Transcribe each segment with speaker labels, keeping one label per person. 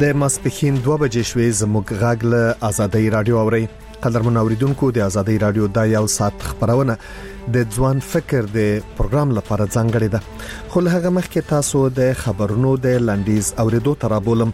Speaker 1: د ماسپښین 2 بجې شوې زموږ غږ له آزادۍ رادیو اوري. قدرمن اوریدونکو د آزادۍ رادیو د یو ساعت خبرونه د ځوان فکر د پروګرام لپاره ځانګړې ده. خو له هغه مخکې تاسو د خبرونو د لنډیز اوریدو ترابولم.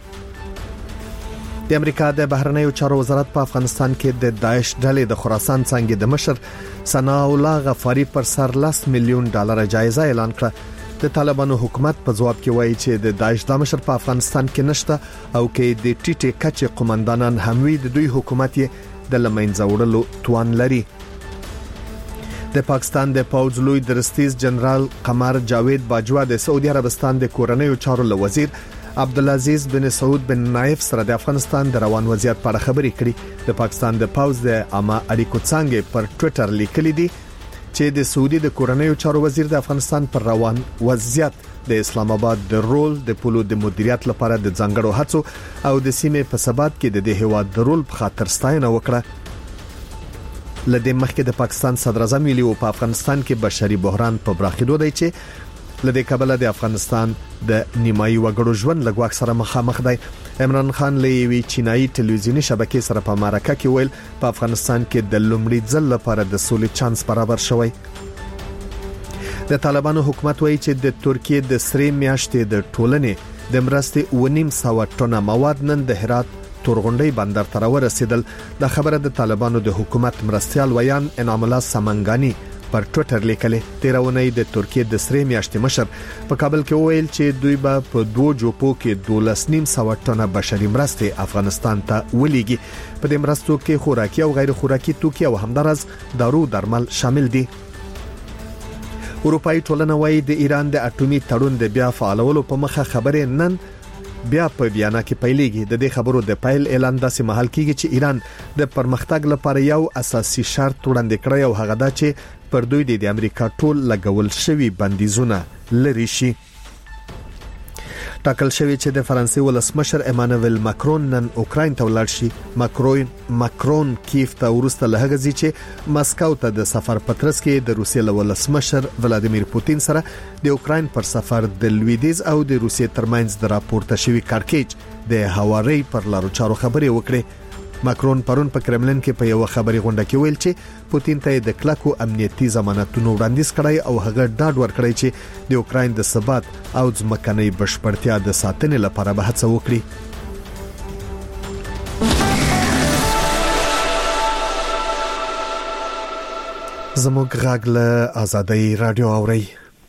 Speaker 1: د امریکا د بهرنیو چارو وزارت په افغانستان کې د داعش ډلې د خراسان څنګه د مشر ثناء الله غفاری پر سر $10 میلیون جایزه اعلان کړه. د طالبانو حکومت په جواب کې وایي چې د داعش د مشر په افغانستان کې نشته او کې د ټیټه کچې قومندانان هم وي د دوی حکومت یې د لمنځه وړلو توان لري. د پاکستان د پوځ لوی درستیز جنرال قمر جاوید باجوا د سعودي عربستان د کورنیو چارو وزیر عبدالعزیز بن سعود بن نایف سره د افغانستان د روان وضعیت په اړه خبرې کړې. د پاکستان د پوځ د عامه اړیکو څنګه پر ټوئیټر لیکلي دي چې د سعودي د کورنیو چارو وزیر د افغانستان پر روان وضعیت د اسلام آباد د رول د پولو د مدیریت لپاره د ځانګړو هڅو او د سیمې په ثبات کې د هیواد د رول په خاطر ستاینه وکړه. لدې مخکې د پاکستان صدر اعظم ویلي په افغانستان کې بشري بحران په براخیدو دی چې لدې کابل د افغانستان د نیمایي وګړو ژوند لګواک سره مخامخ دی. عمران خان لوی چینایي ټلویزیونی شبکې سره په امریکا کې ویل په افغانستان کې د لومړي ځل لپاره د سولې چانس برابر شوی. د طالبانو حکومت وایي چې د ترکیه د سری میاشتې د ټولنې د مرستې 1.5 ټنه مواد نن د هرات تورغونډي بندر ته ورسېدل. د خبره د طالبانو د حکومت مرستيال ویان انعام الله سمنګانی پر ټوئیټر لیکلي. تیرونی د ترکیه د سری میاشتې مشر په کابل کې ویل چې دوی به په 2 جوپو کې 12.5 ټنه بشري مرستې افغانستان ته ولېږي. په دې مرستو کې خوراکي او غیر خوراکي توکي او همدارس دارو درمل شامل دي. اروپאי ټولنه وايي د ایران د اټومي تړون د بیا فعالولو په مخه خبرې نن بیا په بیانه کې پیلېږي. د دې خبرو د پایل اعلان داسې مهال کېږي چې ایران د پرمختګ لپاره یو اساسي شرط وړاندې کړی او هغه دا چې پر دوی د امریکا ټول لګول شوی بندیزونه لري شي. ټاکل شوی چې د فرانسې ولسمشر ایمانوئل ماکرون نن اوکراین ته ولاړ شي. ماکرون کیف ته ورسته لهغه چې مسکو ته د سفر پترس کې د روسیې ولسمشر ولادیمیر پوتین سره د اوکراین پر سفر د لویدیز او د روسیې ترمنځ د راپورته شوی کارکېچ د هواري پر لارو چارو خبرې وکړي. ماکرون پرون په کرملین کې په یو خبري غونډه کې ویل چې پوتین ته د کلکو امنیتي ضمانتونو وړاندیز کړی او هغه ډاډ ورکړی چې د اوکراین د ثبات او ځمکنۍ بشپړتیا د ساتنې لپاره به هڅه وکړي. زموږ غږ له آزادۍ رادیو اوري.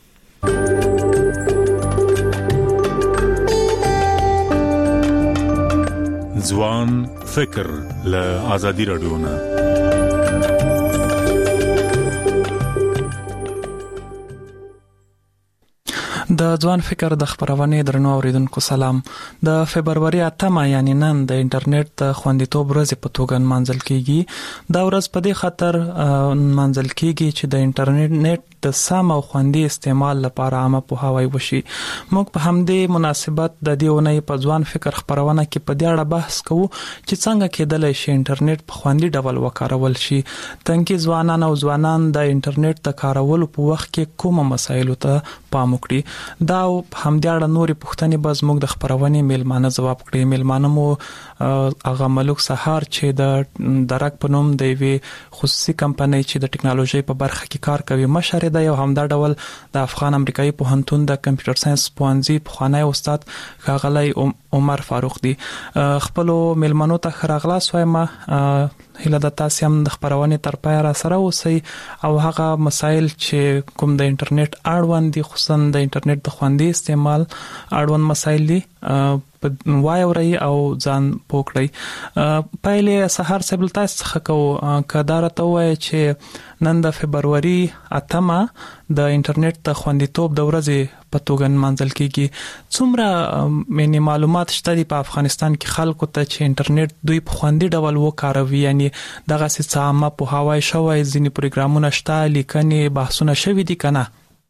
Speaker 2: ځوان فکر له آزادۍ رادیو نه.
Speaker 3: د ځوان فکر د خبرونه درنو اوریدونکو سلام. د فبرवरी 8 یعنی نن د انټرنیټ د خوندیتوب ورځ په توګه منځل کیږي. دا ورځ په دې خاطر منځل کیږي چې د انټرنیټ د سم او خوندي استعمال لپاره عامه پوهاوی وشي. موږ په همدې مناسبت د دې ونې په ځوان فکر خبرونه کې په دې اړه بحث کوو چې څنګه کېدلی شي انټرنیټ په خوندي ډول وکارول شي. تنکي ځوانان او ځوانان د انټرنیټ د کارولو په وخت کې کومه مسایلو ته پام وکړي. دا همدې اړه نورې پوښتنې به زموږ د خبرونې میلمانه ځواب کړي. میلمانه مو هغه ملک سحار چې د درک په نوم د وی خصوصي کمپنۍ چې د ټکنالوژي په برخه کې کار کوي مشر دی او همدا ډول د افغان امریکایي پوهنتون د کمپیوټر ساينس پوهنځي پخوانی استاد ښاغلی عمر فاروق دی. خپل میلمنو ته خراغلاس وایم. هله د تاسو هم د خبرونه تر پای را سره اوسئ او هغه مسایل چې کوم د انټرنیټ اړوند دي خصوصا د انټرنیټ د خوندي استعمال اړوند مسایل دي وایوري او ځان پوکړی. پایله سحر سبل تاسو څخه کو کدارته وای چې نن د فبرवरी 8 د انټرنیټ د خوندیتوب د ورځې په توګه منځل کیږي. څومره مینه معلومات شته په افغانستان کې خلکو ته چې انټرنیټ دوی په خوندي ډول وکاروي، یعنی دغه څه عامه په هوای شوی ځینې پروګرامونه شته، لیکنې بحثونه شوي دي کنه؟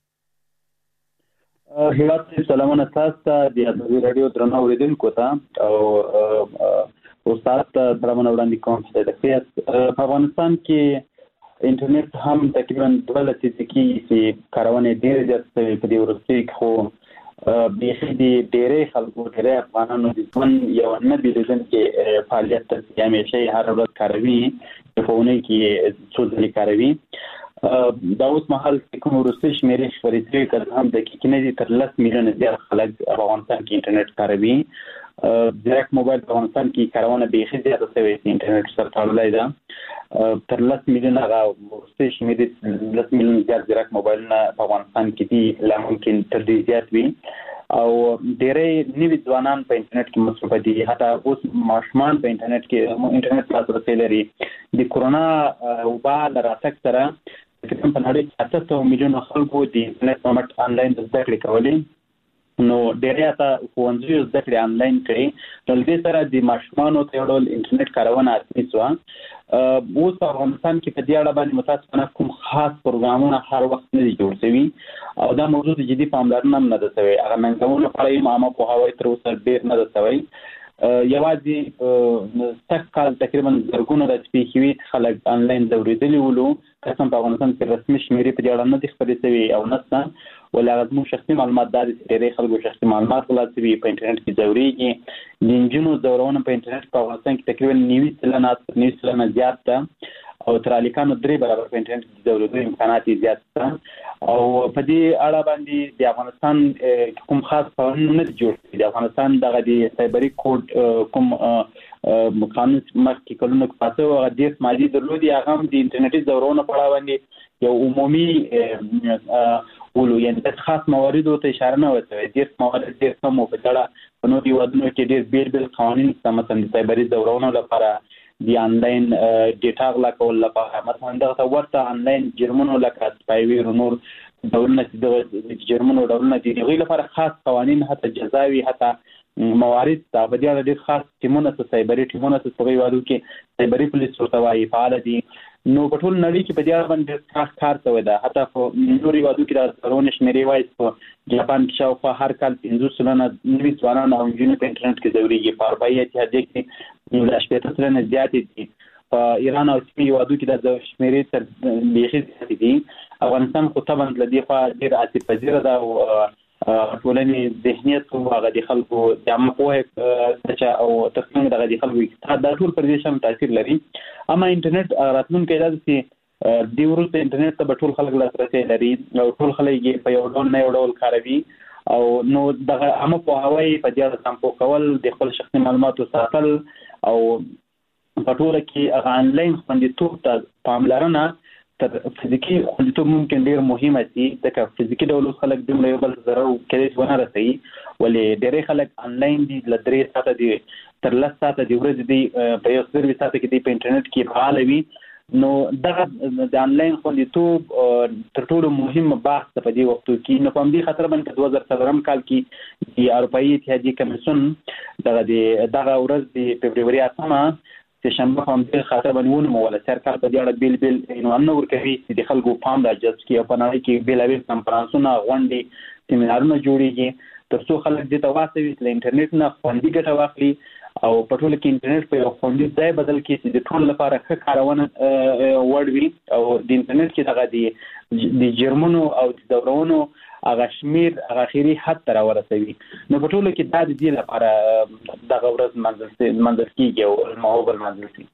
Speaker 4: هیواد سلامونه تاسو ته د ازادي رادیو درنو اوریدونکو ته او استاد ته سلامونه وړاندې کوم چې د افغانستان کې انټرنیټ هم تقریبا 12 چې کارونه ډېر زیات په دې ورځو کې خو به دې ډېرې خلکو ډېرې افغانانو د ژوند یو نه بیلون کې فعالیت ته همیشه هر ورځ کاروي په فوني کې څو ځلې کاروي. دا اوس مهال کوم وروستي شمیرې خبرې کوي چې هم د کې نه تر 10 میلیون زیات خلک په افغانستان کې انټرنیټ کاروي. ډایرکټ موبایل په افغانستان کې کارونه به زیاته شوی چې انټرنیټ سره تړلې ده. تر 10 میلیون هغه وروستي شمیرې 10 میلیون زیات ډایرکټ موبایل نه په افغانستان کې دي، لا ممکن تر دې زیات وي. او ډېرې نوي ځوانان په انټرنیټ کې مصروف دي، حتی اوس ماشومان په انټرنیټ کې انټرنیټ لاسرسي لري. د کورونا وبا د راتګ سره تقریبا په نړۍ کې 800 میلیون خلکو د انټرنیټ په مټ آنلاین زده کړې کولې. نو ډېرې تا ښوونځي زده کړې آنلاین کړي. نو دې سره د ماشومانو ته یو ډول انټرنیټ کارونه اسانه شو. اوس په افغانستان کې په دې اړه باندې متاسفانه کوم خاص پروګرامونه هر وخت نه دي جوړ شوي او دا موضوع د جدي پاملرنه نه ده شوې. هغه ننګونو په اړه عامه پوهاوی تر اوسه ډېر نه ده شوی. یوازې تکل تقریبا زرګونه د سپیکوي خلک آنلاین زوریدلی ولو قسم په افغانستان کې رسمي شمیرې په دې اړه نه دي خبرې شوي او نسته ولا غو شخصي معلومات د ډېرې خلکو شخصي معلومات خلاصوي په انټرنیټ کې زوريږي. د انجنونو زورونه په انټرنیټ په افغانستان کې تقریبا 90% زیات ده او تر الیکانو 3 برابر په انټرنیټ کې زورېدو امکانات زیات دي. او په دې اړه باندې د افغانستان کوم خاص قانون نه جوړ دی. د افغانستان دغه د سایبری کوډ کوم قانون مخکې کلونه پاتې او د مالی درلودي هغه د انټرنیټي زورونو په اړه باندې یو عمومي ولو یعنی د خاص مواردو ته اشاره نه وته. د موارد ډېر کم په اړه په نورو ودونو کې ډېر بیل قوانین مثلا د سایبری زورونو لپاره د آنلاین ډیټا غلا کول لپاره مثلا دغه ورته آنلاین جرمونو لکه سپایویر نور ډولونه د جرمونو ډولونه دي غوښتل لپاره خاص قوانین حتی جزاوي حتی موارد دا په دې اړه ډېر خاص ټیمونه سایبری ټیمونه په وادو کې سایبری پولیس ورته وايي فعال دي. نو په ټول نړۍ کې په دې اړه باندې کار شوی دی. حتی په نوري وادو کې د ضروري شمیرې وایي په جاپان کې شاوخوا هر کال 500 سلنه نوي ځوانان او نجونې په انټرنیټ کې زوريږي. په اروپایي اتحادیه کې 18 سلنه زیات دي. په ایران او سیمې وادو کې د شمیرې تر بیخي زیات دي. افغانستان خو طبعا لدی خو ډېر عاطفي پذیر ده او ټولنې ذهنیت او هغه د خلکو د عامه پوهه او تخنیک دغه د خلکو دا ټول پر دې شم تاثیر لري. اما انټرنیټ راتلونکي دا چې د ورته انټرنیټ ته ټول خلک لاسرسي لري او ټول خلک په یو ډول نه یو ډول کاروي او نو دغه عامه پوهاوی په دې اړه سمپو کول د خپل شخصي معلوماتو ساتل او په ټول کې هغه آنلاین خوندیتوب ته پاملرنه تر فزیکی خوندیتوب ممکن ډیر مهمه دي. ځکه فزیکی ډول خلک د یو بل ضرر کېدای شي ونه رسي ولې ډېر خلک آنلاین دي ل 3 ساعته دي تر 10 ساعته دی ورځ دي په یو سروي ساعته کې دی په انټرنیټ کې فعال وي. نو دغه د آنلاین خوندیتوب تر ټولو مهم بحث په دې وخت کې نو په دې خاطر باندې 2014 کال کې د اروپایي اتحادیه کمیسیون دغه ورځ د فبرवरी 8 چې شنبه هم د خاطر باندې ونه ولا سرکار په دې اړه بیل عنوان ورکوي چې د خلکو پام راجذب کړي په نړۍ کې بیلابیل کنفرانسونه غونډې سیمینارونه جوړیږي تر څو خلک دې ته واسوي چې انټرنیټ نه خوندي ګټه واخلي او په ټول کې انټرنیټ په یو خوندي ځای بدل کړي چې د ټول لپاره ښه کارونه وړوي او د انټرنیټ کې دغه د جرمونو او د دورونو هغه شمیر هغه اخیری حد تر ورسوي. نو په ټولو کې د دې لپاره دغه ورځ منځل کېږي او الموبایل منځل کېږي.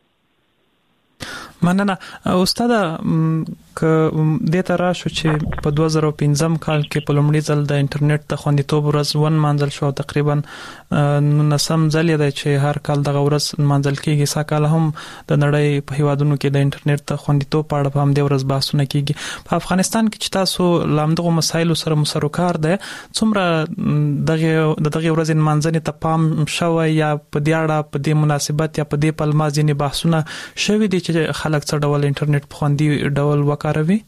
Speaker 3: مننه استاد ک د تر شو چې په 2015 کال کې په لومړي ځل د انټرنیټ ته خوندیتوب ورځ ون منځل شو تقریبا نسم ځل دی چې هر کال دغه ورځ منځل کېږي. ساکال هم د نړۍ په هیوادونو کې د انټرنیټ ته خوندیتوب په اړه هم د ورځ بحثونه کېږي. په افغانستان کې چې تاسو لامدغه مسایلو سره مسروکار ده څومره دغه ورځ منځنه ته پام شوی یا په دې اړه په دې مناسبت یا په دې پلمازینی بحثونه شوی دي چې خلک څه ډول انټرنیټ په خوندي ډول وکاروي؟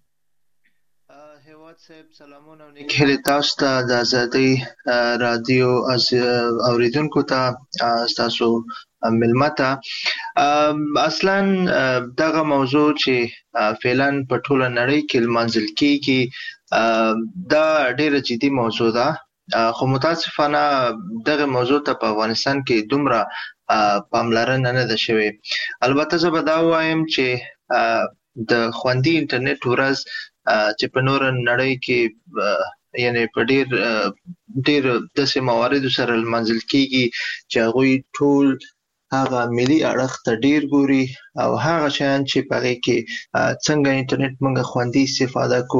Speaker 5: هیواد صاحب سلامونه او نیکهیلې تاسو ته د ازادۍ رادیو اوریدونکو ته تاسو ملمته. اصلا دغه موضوع چې فعلا په ټوله نړۍ کې لمانځل کېږي دا ډیره جدي موضوع ده خو متاسفانه دغه موضوع ته په افغانستان کې دومره پاملرنه نه ده شوې. البته زه به دا وایم چې د خوندي انټرنیټ ورځ چې په نور نړۍ کې یعنی په ډیر داسې موارد سره منځل کیږي چې هغوی ټول هغه ملي اړخ ته ډیر ګوري او هغه شیان چې په هغې کې څنګه انټرنیټ موږ خوندي استفاده کو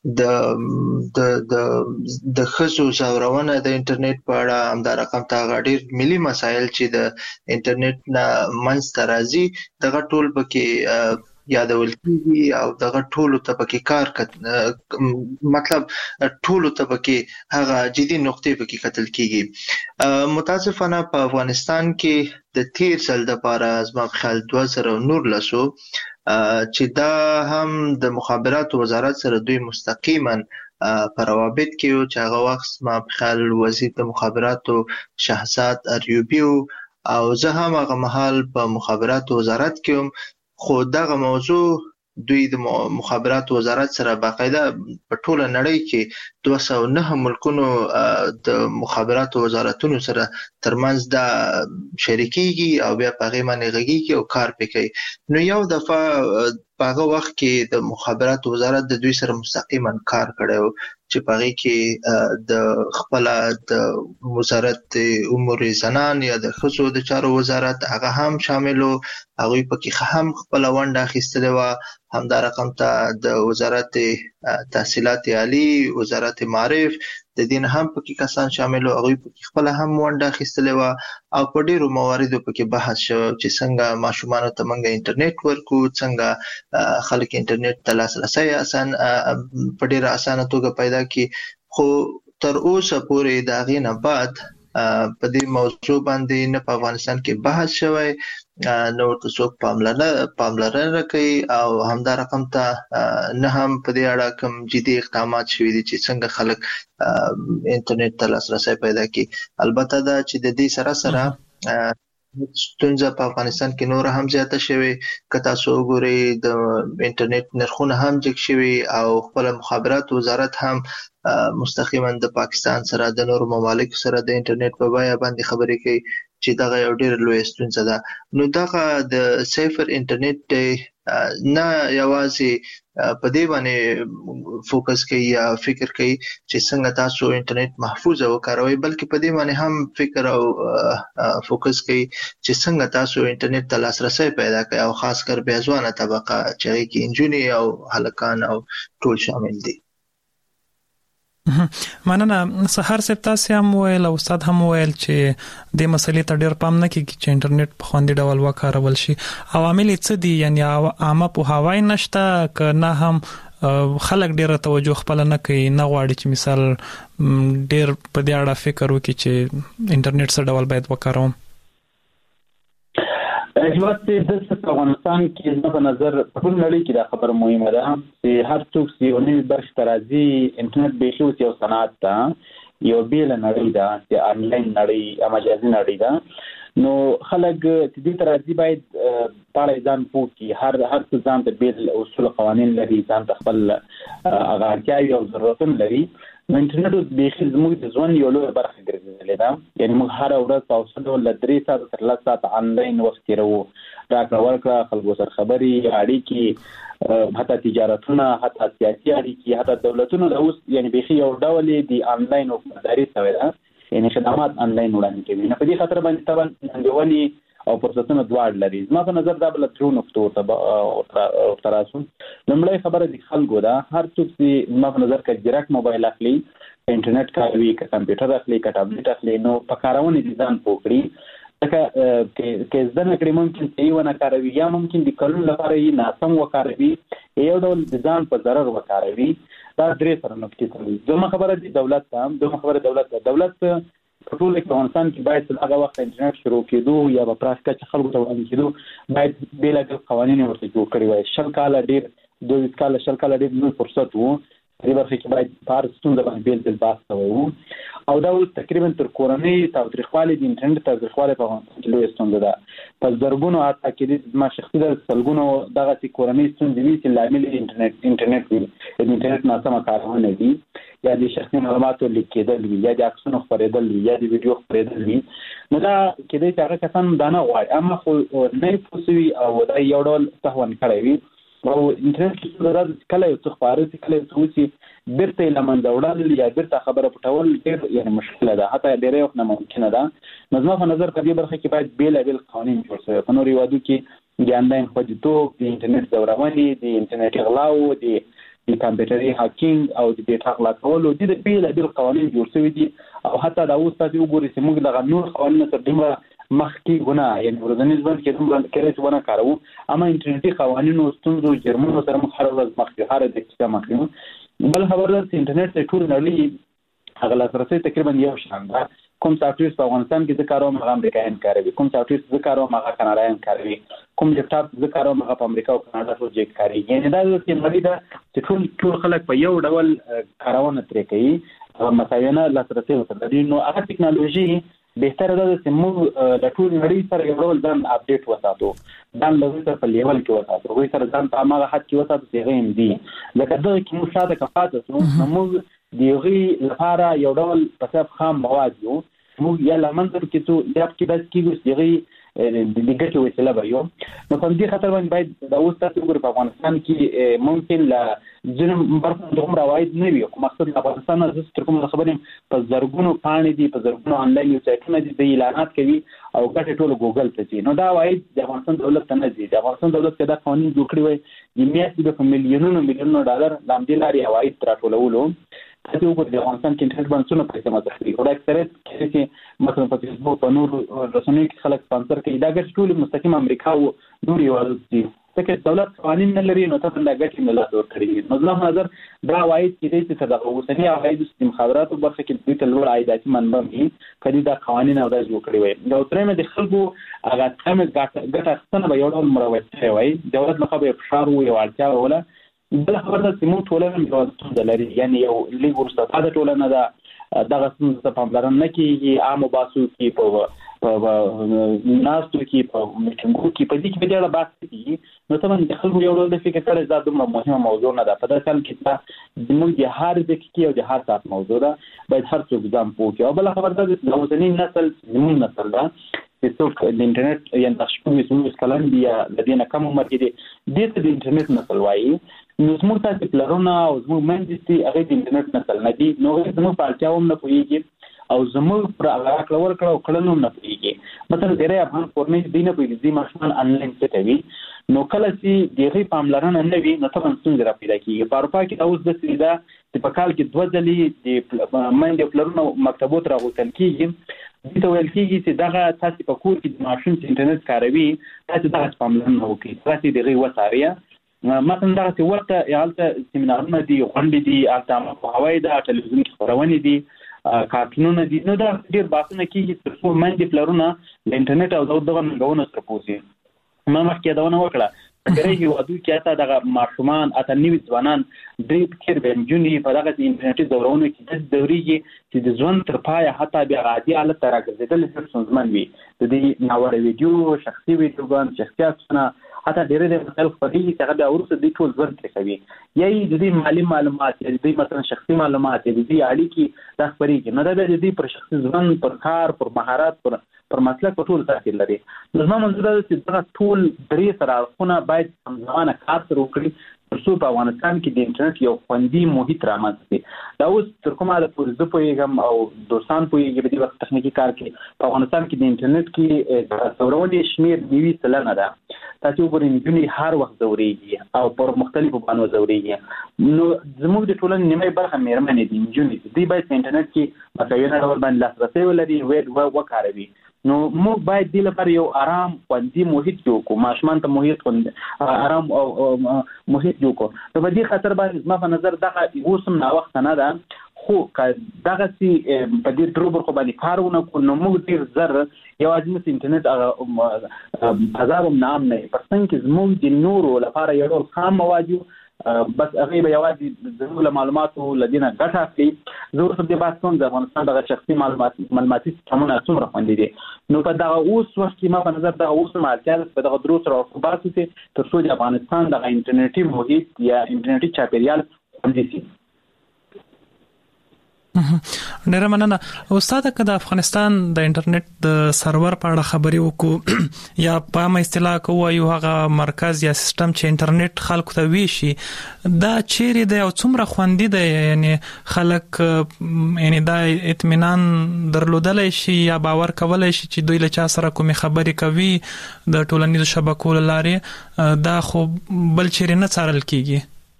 Speaker 5: د ښځو ځورونه د انټرنیټ په اړه همدارقم ته هغه ډیر ملي مسایل چې د انټرنیټ نه منځته راځي دغه ټول پکې یادول کیږي او دغه ټولو ته پکې کار مطلب ټولو ته پکې هغه جدي نقطې پکې کتل کیږي. متاسفانه په افغانستان کې د تیر ځل دپاره زما په خیال 2019 چې دا هم د مخابراتو وزارت سره دوی مستقیما په روابط کې و چې هغه وخت زما په خیال وزیر د مخابراتو شهزاد ایوبی او زه هم هغه مهال په مخابراتو وزارت کې وم خو دغه موضوع دوی د مخابراتو وزارت سره باقاعده په ټوله نړۍ کې 209 ملکونو د مخابراتو وزارتونو سره ترمنځ دا شریکيږي او بیا په هغې باندې غږیږي او کار پې کوي. نو یو دفعه په هغه وخت کې د مخابراتو وزارت د دوی سره مستقیما کار کړی و چې په هغې کې د خپله د وزارت امور زنان یا د ښځو د چارو وزارت هغه هم شامل و هغوی پکې هم خپله ونډه اخیستلې وه همدارقم ته د وزارت تحصیلات عالی وزارت معارف د دین هم پکې کسان شامل او هغوی پکې خپله هم ونډه اخیستلې وه او په ډېرو مواردو پکې بحث شو چې څنګه ماشومانو ته موږ انټرنیټ ورکو څنګه خلک انټرنیټ ته لاسرسی په ډېره اسانه توګه پیدا کړي. خو تر اوسه پورې د هغې نه بعد په دې موضوع باندې نه په افغانستان کې بحث شوی نه ورته څوک پاملرنه کوي او همدارقم ته نه هم په دې اړه کوم جدي اقدامات شوي دي چې څنګه خلک انټرنیټ ته لاسرسی پیدا کړي. البته دا چې د دې سره ستونزه په افغانستان کې نور هم زیاته شوې که تاسو وګورئ د انټرنیټ نرخونه هم جګ شوي او خپل مخابرات وزارت هم مستقیما د پاکستان سره د نورو ممالکو سره د انټرنیټ په بیه باندې خبرې کوي چې دغه یو ډېر لوی ستونزه ده. نو دغه د سیفر انټرنیټ نه یوازې په دې باندې فوکس کوي یا فکر کوي چې څنګه تاسو انټرنیټ محفوظ وکاروئ بلکې په دې باندې هم فکر او فوکس کوي چې څنګه تاسو انټرنیټ ته لاسرسی پیدا کړئ او خاص کر بیا ځوانه طبقه چې هغې کې نجونې او هلکان او ټول شامل دي.
Speaker 3: مننه. سحر صاحب تاسو هم ویل او استاد هم ویل چې د مسلې ته ډېر پام نه کیږي چې انټرنیټ په خوندي ډول وکارول شي. عوامل څه دي یعنی عامه پوهاوی نشته که نه هم خلک ډېر توجه خپل نه کوي نه غواړي چې مثال ډېر په دې اړه فکر وکړي چې انټرنیټ څه ډول باید وکاروم؟
Speaker 4: هیواد د افغانستان کې زما په نظر په ټول نړۍ کې دا خبره مهمه ده چې هر څوک چې یو نوی برخې ته راځي انټرنیټ بیخي اوس یو صنعت ده یو بیله نړۍ ده چې انلاین نړۍ مجازي نړۍ ده نو خلک چې دې ته راځي باید په اړه ځان پوه کړي هر څه ځان ته بیل اصول قوانین لري ځان ته خپل هغه اړتیاوې او ضرورتونه لري. نو انټرنیټ اوس بیخي زموږ د ژوند یو لویه برخه ګرځېدلې ده یعنې موږ هره ورځ په اوسط ډول له 3 ساعته تر 10 ساعته انلاین وخت تېروو راکړه ورکړه خلکو سره خبرې اړیکې حتی تجارتونه حتی سیاسي اړیکې حتی دولتونه د اوس یعنې بیخي یو ډول د انلاین حکومتداري شوې ده یعنې خدمات انلاین وړاندې کوي. نو په دې خاطر باندې طبعا ننګونې او فرصتونه دواړه لري. زما په نظر دا بل درو نقطو ورته راسو. لومړی خبره د خلکو ده هر څوک چې زما په نظر که ډیرکټ موبایل اخلي انټرنیټ کاروي که کمپیوټر اخلي که ټابلیټ اخلي نو په کارونې دې ځان پوه کړي ځکه که زده نه کړي ممکن چې یې ونه کاروي یا ممکن د کلونو لپاره یې ناسم وکاروي یو ډول د ځان په ضرر وکاروي. دا درې سره نقطې سره. دویمه خبره د دولت ته دولت په ټول افغانستان کې باید هغه وخت انټرنیټ شروع کېدو یا په پراخ کچه خلکو ته وړاندې کېدو باید بېلابېل قوانین ورته جوړ کړي وای. 20 کاله ډېر لوی فرصت و په دې برخه کې باید په هر ستونزه باندې بېل بحث شوی و او دا اوس تقریبا تر کورنۍ تاوتریخوالي د انټرنیټ تاوتریخوالي په افغانستان کې لویه ستونزه ده. په زرګونو حتی کېدای زما شخصي درس سلګونو دغسې کورنۍ ستونزې وي چې لامل یې انټرنیټ وي د انټرنیټ ناسمه کارونه دي یا د شخصي معلوماتو لیک کېدل وي یا د عکسونو خپرېدل وي یا د ویډیو خپرېدل وي. نو دا کېدای چې هغه کسان دا نه غواړي اما خو نه یې پوه سوي او دا یو ډول تهون کړی وي او انټرنیټ کې کله یو څه خپاره شي کله یو څه وشي بیرته لمنځه وړل یا بیرته خبره پټول ډېر یعنی مشکله ده، حتی ډېرې وخت ناممکنه ده. نو زما په نظر په دې برخه کې باید بېلابېل قوانین جوړ شي. په نورو هېوادو کې د انلاین خوندیتوب، د انټرنیټ ځورونې، د انټرنیټي غلاو، د کمپیوټري هاکینګ او د ډیټا غلا کولو د بېلابېل قوانین جوړ شوي دي. او حتی دا اوس تاسو وګورئ چې موږ دغه نور قوانینو تر دومره مخکې ګناه یعنې ورځني ژوند کې دومره کېدای شي ونه کاروو، اما انټرنیټي قوانینو ستونزو جرمونو سره موږ هره ورځ مخ یو، هره دقیقه مخ یو. بل خبر ده چې انټرنیټ د ټول نړۍ هغه لاسرسی تقریبا یو شان ده. کوم سافټویر په افغانستان کې زه کاروم هغه امریکایان کاروي، کوم سافټویر زه کاروم هغه کاناډایان کاروي، کوم لیپټاپ زه کاروم هغه په امریکا او کاناډا ټول ځای کاروي. یعنې دا د نړۍ ده چې ټول خلک په یو ډول کارونه ترې کوي، مساویانه لاسرسی ورته لري. نو هغه ټکنالوژي بهتره ده چې موږ د ټول نړۍ سره یو ډول ځان اپډیټ وساتو، ځان له هغوی سره په لیول کې وساتو، هغوی سره ځان په هماغه حد کې وساتو چې هغه هم دي. لکه دغه کې موږ شاته که پاتې شو نو موږ د هغوی لپاره یو ډول په صرف خام مواد یو، موږ یا له منځ کې څو یا پکې داسې کېږو چې هغوی د ګټې وسیله به یو. نو په دې خاطر باندې باید دا اوس تاسو وګورئ په افغانستان کې ممکن له ځینو برخو دومره عواید نه وي، خو مقصد د افغانستان نه زه تر کومه خبرې په زرګونو پاڼې دي، په زرګونو انلاین ویبسایټونه دي، د اعلانات کوي او ګټې ټوله ګوګل ته ځي. نو دا عواید د افغانستان دولت ته نه ځي. د افغانستان دولت که دا قوانین جوړ کړي وای د میاشتې به په میلیونونو ډالر له همدې لارې عواید راټولولو. تاسو وګورئ د افغانستان کې انټرنیټ باندې څونه پیسې مصرف کړي، او دا اکثریت چې مثلا په فیسبوک په نورو رسنیو کې خلک سپانسر کوي، دا ګټې ټولې مستقیم امریکا او نور هېوادو دي. ځکه دولت قوانین نه لري نو تاسو دا ګټې نه لاسته ورکړي. نو زما په نظر دا عواید کېدای شي چې دغه اوسني عوایدو د مخابراتو برخه کې دوی ته لوړ عایداتي منبع وي که دوی دا قوانین او دا جوړ کړي وای. یو درېیمه د خلکو هغه کمې ګټه اخیستنه به یو ډول مروج شوی وای، دولت لخوا به یې فشار و، یو اړتیا به وله. بله خبره ده چې موږ ټولنه یوه ستونزه لري، یعنې یو لږ وروسته پاتې ټولنه ده. دغه ستونزو ته پاملرنه نه کېږي، عامو بحثو کې په ناستو کې په میټینګو کې په دې کې په دې اړه بحث کېږي. نو طبعا د خلکو یو ډول د فکر کړی دا دومره مهمه موضوع نه ده. په داسې حال کې دا زموږ د هر دقیقې او د هر ساعت موضوع ده، باید هر څوک ځان پوه کړي. او بله خبره ده چې د اوسني نسل زموږ نسل ده چې څوک د انټرنیټ یعنې د 18 کلن دي یا د دې نه کم عمر کې دي، دې ته د انټرنیټ نسل وایي. نو زموږ تاسې پلرونه او زموږ میندې چې هغوی د انټرنیټ نسل نه دي، نو هغوی زموږ په اړتیاو هم نه پوهېږي او زموږ پر هغه راکړه ورکړه او کړنو هم نه پوهېږي. مثلا ډېری افغان کورنۍ دوی نه پوهېږي ځینې ماشومان انلاین څه کوي. نو کله چې د هغوی پاملرنه نه وي نو طبعا ستونزې را پیدا کېږي. په اروپا کې دا اوس داسې ده چې په کال کې 2 ځلې د میندې او پلرونو مکتبو ته راغوښتل کېږي. دې ته ویل کېږي چې دغه تاسې په کور کې د ماشوم چې انټرنیټ کاروي تاسې دغسې پاملرنه وکړئ، تاسې د هغوی وڅارئ. مثلا دغسې ورته هلته سیمینارونه دي، غونډې دي، هلته عامه پوهاوی ده، ټلویزیون کې خپرونې دي، کارټونونه دي. نو دا ډېر بحثونه کېږي تر څو میندې پلرونه له انټرنیټ او دغه ننګونو سره پوه شي. ما مخکې یادونه وکړه په ډېری هېوادو کې حتی دغه ماشومان حتی نوي ځوانان درې فکر به نجونې په دغسې انټرنیټي دورونو کې داسې دورېږي چې د ژوند تر پایه حتی بیا عادي حالت ته راګرځېدل ډېر ستونزمن وي. د دې ناوړه ویډیو، شخصي ویډیوګان، شخصي عکسونه، حتی ډېری د مسایل خپرېږي چې هغه بیا وروسته دوی ټول ژوند ترې کوي. یا یې د دوی مالي معلومات یا د دوی مثلا شخصي معلومات یا د دوی اړیکې دا خپرېږي. نو دا بیا د دوی پر شخصي ژوند، پر کار، پر مهارت، پر مسلک په ټول تاثیر لري. نو زما منظور دا ده چې دغه ټول درې سره اړخونه باید همزمانه کار سره وکړي تر څو په افغانستان کې د انټرنیټ یو خوندي محیط رامنځته شي. دا اوس تر کومه حده پورې زه پوهېږم او دوستان پوهېږي په دې وخت تخنیکي کار کې په افغانستان کې د انټرنیټ کې ځورونې شمېر 90% ده. تاسو وګورئ نجونې هر وخت ځورېږي او پر مختلفو بانو ځورېږي. نو زموږ د ټولنې نیمه برخه مېرمنې دي، نجونې دي. دوی باید په انټرنیټ کې مساویانه ډول باندې لاسرسی ولري، وکاروي. نو موږ باید دې لپاره یو آرام خوندي محیط جوړ کړو، ماشومان ته محیط آرام او محیط جوړ کړو. نو په دې خاطر باندې زما په نظر دغه اوس هم ناوخته نه ده، خو که دغسې په دې درو برخو باندې کار ونه کړو نو موږ ډېر زر یوازې مثل انټرنیټ هغه فضا به نام نه وي، پر څنګ کې زموږ د نورو لپاره یو ډول خام مواد یو، بس هغوی به یوازې زموږ له معلوماتو له دې نه ګټه اخلي. زه وروسته دې بحث کوم د افغانستان دغه شخصي معلوماتي سیسټمونه څومره خوندي دي. نو په دغه اوس وخت کې ما په نظر دغه اوس هم اړتیا ده په دغه درو سره بحث وشي تر څو د افغانستان دغه انټرنیټي محیط یا انټرنیټي چاپېریال خوندي شي.
Speaker 3: ډیره مننه استاد. که د افغانستان د انټرنیټ د سرور په اړه خبري وکړو یا په ما اصطلاح کوو یو هغه مرکز یا سیستم چې انټرنیټ خلکو ته ویشي، دا چیرې د او څومره خوندي دی؟ یعنی خلک یعنی دا اطمینان درلودلای شي یا باور کولای شي چې دوی له چا سره کومې خبرې کوي د ټولنیزو شبکو لارې، دا خو بل چیرې نه څارل کیږي.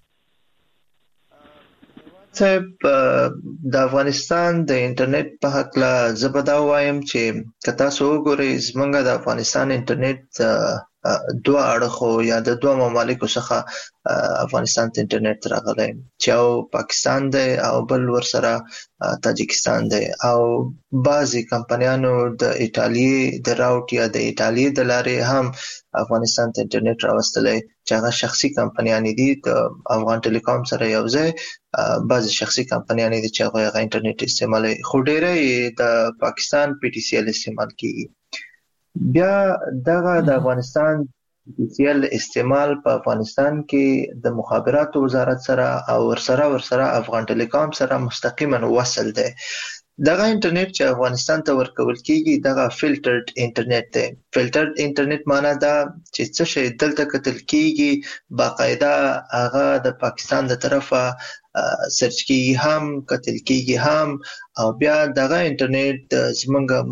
Speaker 5: د افغانستان د انټرنیټ په حق لا زبدا وایم چې کتا سو ګوري زمونږ د افغانستان انټرنیټ دوه اړخو یا د دوه ممالکو څخه افغانستان ته انټرنیټ راغلی چې او پاکستان دی او بل ورسره تاجکستان دی، او بعضی کمپنیانو د ایټالیې د راوټ یا د ایټالیې د لارې هم افغانستان ته انټرنیټ راوستلی چې هغه شخصي کمپنیانې دي. د افغان ټیلیکام سره یو ځای بعضی شخصي کمپنیانې دي چې هغه انټرنیټ استعمالوي، خو ډیری د پاکستان پی ټی سی ایل استعمال کیږي. بیا دغه د افغانستان پی ټی سی ایل استعمال په افغانستان کې د مخابراتو وزارت سره او ورسره افغان ټیلیکام سره مستقیما وصل دی. دغه انټرنیټ چې افغانستان ته ورکول کیږي دغه فلټرډ انټرنیټ دی. فلټرډ انټرنیټ معنی دا چې څه شی دلته کتل کیږي باقاعده هغه د پاکستان د طرفه سرچ کیږي هم کتل کیږي هم، او بیا دغه انټرنیټ زمونږ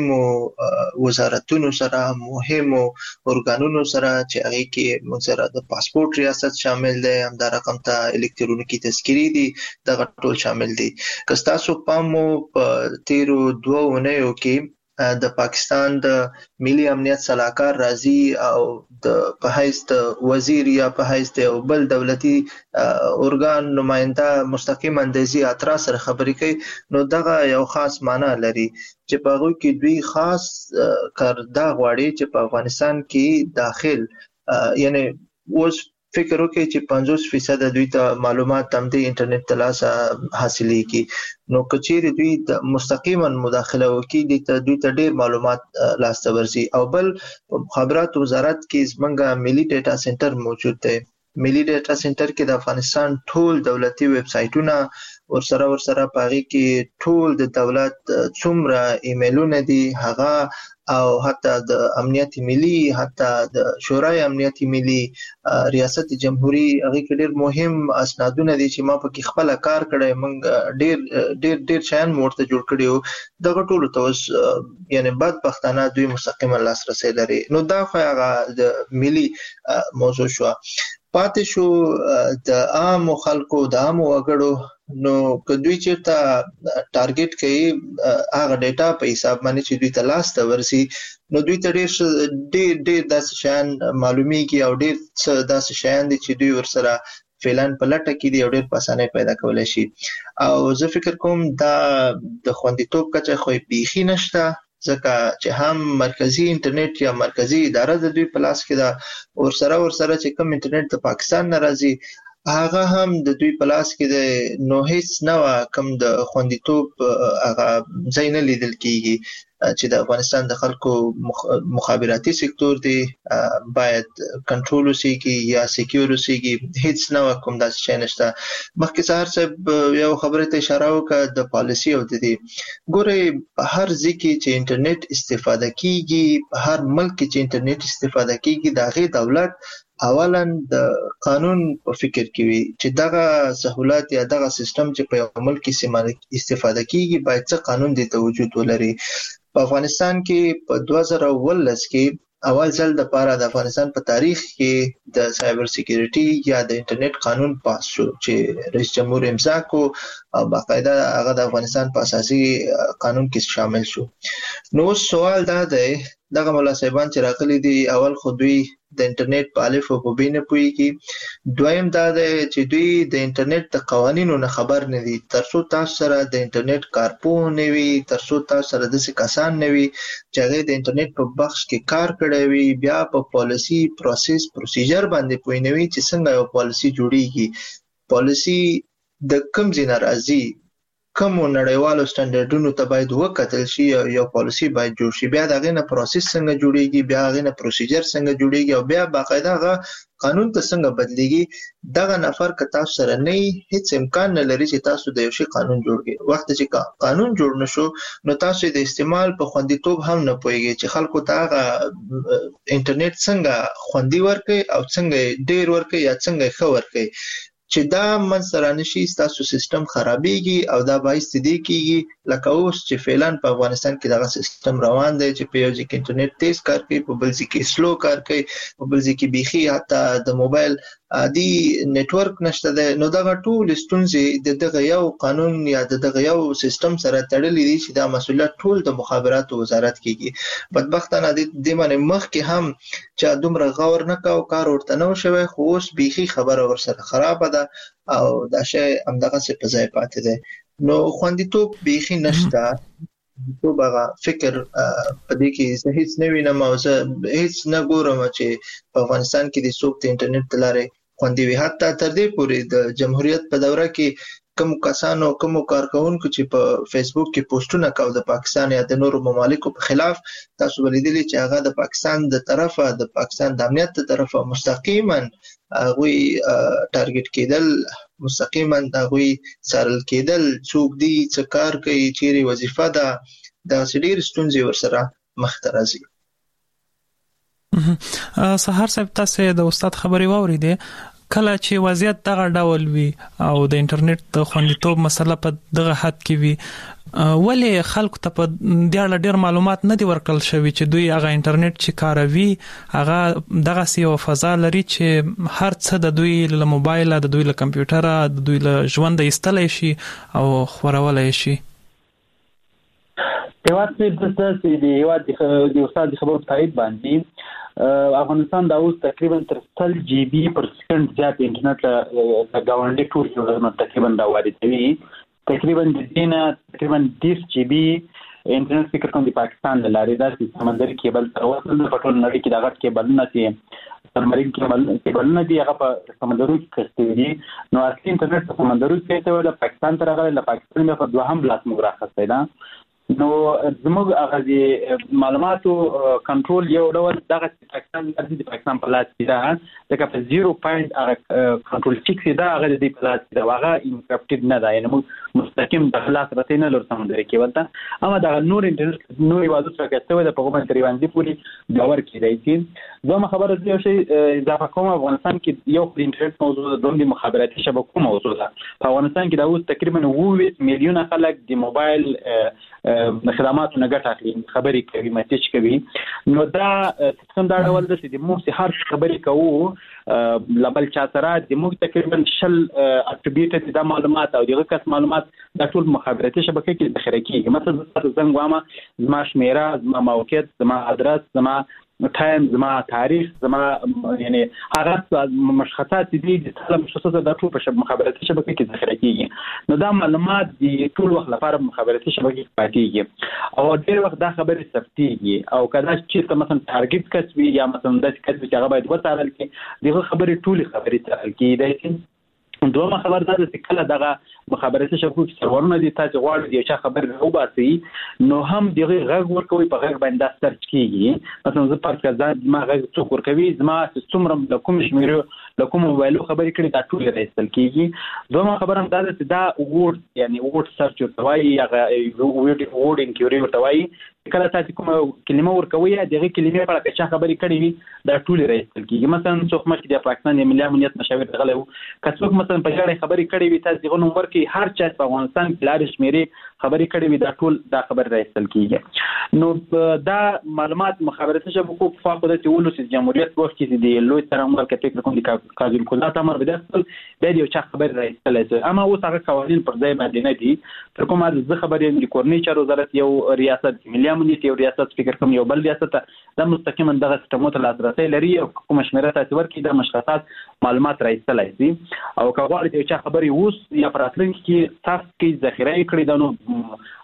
Speaker 5: مهمو وزارتونو سره مهمو ارګانونو سره چې هغه کې موږ سره د پاسپورت ریاست شامل دی، هم د رقم ته الکترونیکی تذکری دي، دغه ټول شامل دي. که تاسو پامو په تیرو 2 اونیو کې د پاکستان د ملي امنیت صلاحکار راځي او د په حیث د وزیر یا په حیث د بل دولتي ارګان نماینده مستقیما د زی اترا سره خبرې کوي، نو دغه یو خاص معنی لري چې په هغه کې دوی خاص کاردا غواړي چې په افغانستان کې داخل یعنی اوس فکر وکړي چې 50% دوی ته معلومات هم د انټرنیټ تلاسه حاصلې کی، نو کچېری دوی د مستقیما مداخله وکړي د دوی ته ډېر معلومات لاسته ورسي. او بل مخابرات وزارت کې زمونږ ملي ډیټا سنټر موجود دی. ملي ډیټا سنټر کې د افغانستان ټول دولتي ویب سایټونه ورسره پاغي کې ټول د دولت څومره ایمیلونه دي هغه، او حتی د امنیت ملي، حتی د شورای امنیت ملي، ریاست جمهوریت، هغه کې ډېر مهم اسنادونه دي چې ما په خپل کار کړی، موږ ډېر شیان ورته جوړ کړیو. دغه ټول ته یعنی بدبختانه دوی مستقیما لاسرسي لري. نو دا خو هغه د ملي موضوع شو. پاتې شو د عام خلکو د عام وګړو، نو که دوی چیرته ټارګټ کوي هغه ډیټا په حساب باندې چې دوی ته لاس ته ورسي، نو دوی ته ډېر داسې شیان معلومیږي او ډېر داسې شیان دي چې دوی ورسره فعلن په لټه کې دي او ډېر په اسانۍ پیدا کولی شي. او زه فکر کوم دا د خوندیتوب کچه خو بیخي نشته، ځکه چې هم مرکزی انټرنیټ یا مرکزی اداره د دوی په لاس کې ده، ورسره چې کوم انټرنیټ د پاکستان نه راځي هغه هم د دوی په لاس کې ده، نو هیڅ نه کوم د خوندیتوب هغه ځای نه لیدل کیږي چې د افغانستان د خلکو مخابراتي سکتور دی باید کنټرول وسیږي یا سکیور وسیږي، هیڅ نه کوم داسې شی نشته. مخکې سهار صاحب یو خبره ته اشاره وکړه د پالیسي او د دې ګوري په هر ځای کې چې انټرنیټ استفاده کیږي، په هر ملک کې چې انټرنیټ استفاده کیږي، د هغې دولت اولا د قانون په فکر کې وي چې دغه سہولت یا دغه سیستم چې په یو ملک کې استفاده کیږي باید څه قانون دی ته وجود ولري. په افغانستان کې په 2019 کې اول ځل د پاره د افغانستان په تاریخ کې د سایبر سکیورټي یا د انټرنیټ قانون پاس شو چې رئیس جمهور امضا کو او باقاعده هغه د افغانستان په اساسي قانون کې شامل شو. نو سوال دا دی دغه مولا صاحبان چې راغلي دي اول خو دوی د انټرنیټ په الف او په ب نه پوهیږي، دویم دا دی چې دوی د انټرنیټ د قوانینو نه خبر نه دي. ترڅو تاسو سره د انټرنیټ کارپوه نه وي، ترڅو تاسو سره داسې کسان نه وي چې هغه د انټرنیټ په بخش کې کار کړی وي، بیا په پالیسي پروسیجر باندې پوه نه وي چې څنګه یو پالیسي جوړیږي، پالیسي د کوم ځای نه راځي، کوم نړیوالو سټانډرډونو ته باید وکتل شي، یو پالیسي باید جوړ شي، بیا دغه نه پروسس څنګه جوړیږي، بیا دغه نه پروسیجر څنګه جوړیږي، او بیا باقاعده هغه قانون ته څنګه بدلیږي دغه نفر که تاسو سره نه هیڅ امکان نه لري چې تاسو د یو شي قانون جوړ کړئ. وخت چې قانون جوړ نشو نو تاسو د استعمال په خوندیتوب هم نه پوهیږئ چې خلکو ته هغه انټرنیټ څنګه خوندي ورکړي او څنګه ډیر ورکړي یا څنګه ښه ورکړي چې دا منځته رانشي ستاسو سیستم خرابېږي او دا باعث دې کېږي لکه اوس چې فعلا په افغانستان کې دغه سیستم روان دی چې په یو ځای کې انټرنیټ تیز کار کوي، په بل ځای کې سلو کار کوي، په بل ځای کې بیخي حتی د موبایل عادي نتورک نشته دی. نو دغه ټول ستونزې د دغه یو قانون یا د دغه یو سیستم سره تړلې دي چې دا مسؤلیت ټول د مخابراتو وزارت کېږي. بدبختانه دې باندې مخکې هم چې دومره غور نه کوو، کار ورته نه و شوی، خو اوس بیخي خبره ورسره خرابه ده او دا شی همدغسې په ځای پاتې دی. نو خوندیتوب بیخي نشته. تو هغه فکر په دې کې زه هیڅ نه وینم او زه هیڅ نه ګورم چې په افغانستان کې د څوک د انټرنیټ له لارې خوندي وي. حتی تر دې پورې د جمهوریت په دوره کې کوم کسانو کوم کارکونکو چې په فیسبوک کې پوسټونه کاوه د پاکستان یا د نورو ممالکو په خلاف، تاسو ولیدلی چې هغه د پاکستان د طرفه د پاکستان د امنیت د طرفه مستقیما هغوی ټارګټ کېدل، مستقیما هغوی څارل کېدل، څوک دی څه کار کوي، چیرې وظیفه ده، دغسې ډېرې ستونزې ورسره مخته راځي.
Speaker 3: سهار صاحب تاسو د استاد خبرې واورېدې، کله چې وضعیت دغه ډول وي او د انټرنیټ د خوندیتوب مسله په دغه حد کې وي، ولې خلکو ته په دې اړه ډېر معلومات نه دي ورکړل شوي چې دوی هغه انټرنیټ چې کاروي هغه دغسې یوه فضا لري چې هر څه د دوی له موبایله، د دوی له کمپیوټره، د دوی له ژونده ایستلی شي او خورولی شي؟
Speaker 4: هیواد چې د هیواد د استاد خبرو په تایید باندې افغانستان دا اوس تقریبا تر 100 GB پر سکند زیات انټرنیټ د گاونډي ټول هیوادونو تقریبا دا واردوي. تقریبا د دینه تقریبا 10 GB انټرنیټ فکر کوم د پاکستان له لارې د سمندري کیبل تر وصل په ټول نړۍ کې دا غټ کیبلونه چې سمندري کیبلونه دي هغه په سمندرو کې کشته دي. نو اصلي انټرنیټ په سمندرو کې ته د پاکستان تر هغه له پاکستان په دوهم بلاک موږ راخسته ده. نو زموږ هغه د معلوماتو کنټرول یو ډول دغه پاکستان د پاکستان په لاس کې ده، ځکه په 0 هغه کنټرول فکس ده، هغه د دې په لاس کې ده، هغه انکرپټډ نه ده، یعنې موږ مستقیم د خلاص راتې نه لور سمندري کیبل ته. اما دغه نور انټرنیټ نور هیوادو سره کېستوی ده په هغو باندې تریوانځي پورې باور کېدی شي. دویمه خبره زه یو شی اضافه کوم، افغانستان کې یو د انټرنیټ موضوع ده، دویم د مخابراتي شبکو موضوع ده. په افغانستان کې دا اوس تقریبا 29 میلیونه خلک د موبایل د خدماتو نه ګټه اخلي، خبرې کوي، میسج کوي. نو دا څنګه دا ډول ده چې موږ هر خبرې کوو لبل چا سره د موږ تقریبا 10 اټریبیوټ د معلومات او دغه کس معلومات د ټول مخابراتي شبکې کې ذخیره کیږي. مثلا تاسو زنګ وامه زما شمیره، زما موقعیت، زما ادرس، زما ټایم، زما تاریخ، زما یعنی هغه مشخصات دي د ټول مشخصات د ټول په مخابراتي شبکې کې ذخیره کیږي. نو دا معلومات د ټول وخت لپاره مخابراتي شبکې کې پاتېږي او ډېر وخت دا خبرې ثبتېږي او کله چې مثلا ټارګټ کس وي یا مثلا داسې کس چې هغه باید وڅارل کړي، دغه خبرې ټولې خبرې څارل کېدای. دومره خبر ده چې کله دغه مخابراتي شبکو کې سرورونه دي، تاسو غواړئ یو څه خبر راوباسي نو هم دغه غږ ورکوي، په غږ باندې سرچ کیږي. مثلا زه پارک ځان ما غږ څوک ورکوي، زما څومره د کوم شمیرو د کوم موبایلو خبرې کړي دا ټول راځل کیږي. دومره خبر هم ده چې دا وورد یعنی وورد سرچ ورتوي، هغه وورد انکیوري ورتوي. کله تاسو کوم کلمه ورکوي دغه کلمې په اړه چې خبرې کړي وي دا ټول راځل کیږي. مثلا څوک مخکې د پاکستان د ملي امنیت مشاور غلې وو، کڅوک مثلا په اړه خبرې کړي وي، تاسو دغه نمبر کې هر چا په افغانستان کې لارې شمیرې خبرې کړي وي، دا ټول دا خبر راځل کیږي. نو دا معلومات مخابراتي شبکو په خوا د ولس جمهوریت وخت کې د لوی ترمل کې فکر کوم د قاضي القضات امر بدل به یو چا خبر راځل. اما اوس هغه قوانین پر ځای باندې نه دي. تر کومه د خبرې د کورنۍ چارو وزارت یو ریاست ملي امنیت یو ریاست فکر کوم یو بل ریاست د مستقیما دغه سیستمونو ته لاسرسي لري او کوم شمیره تاسو ورکړي د مشخصات معلومات راځلای شي او کله چې چا خبرې اوس یا پراتلونکي کې تاسو کې ذخیره کړی دا نو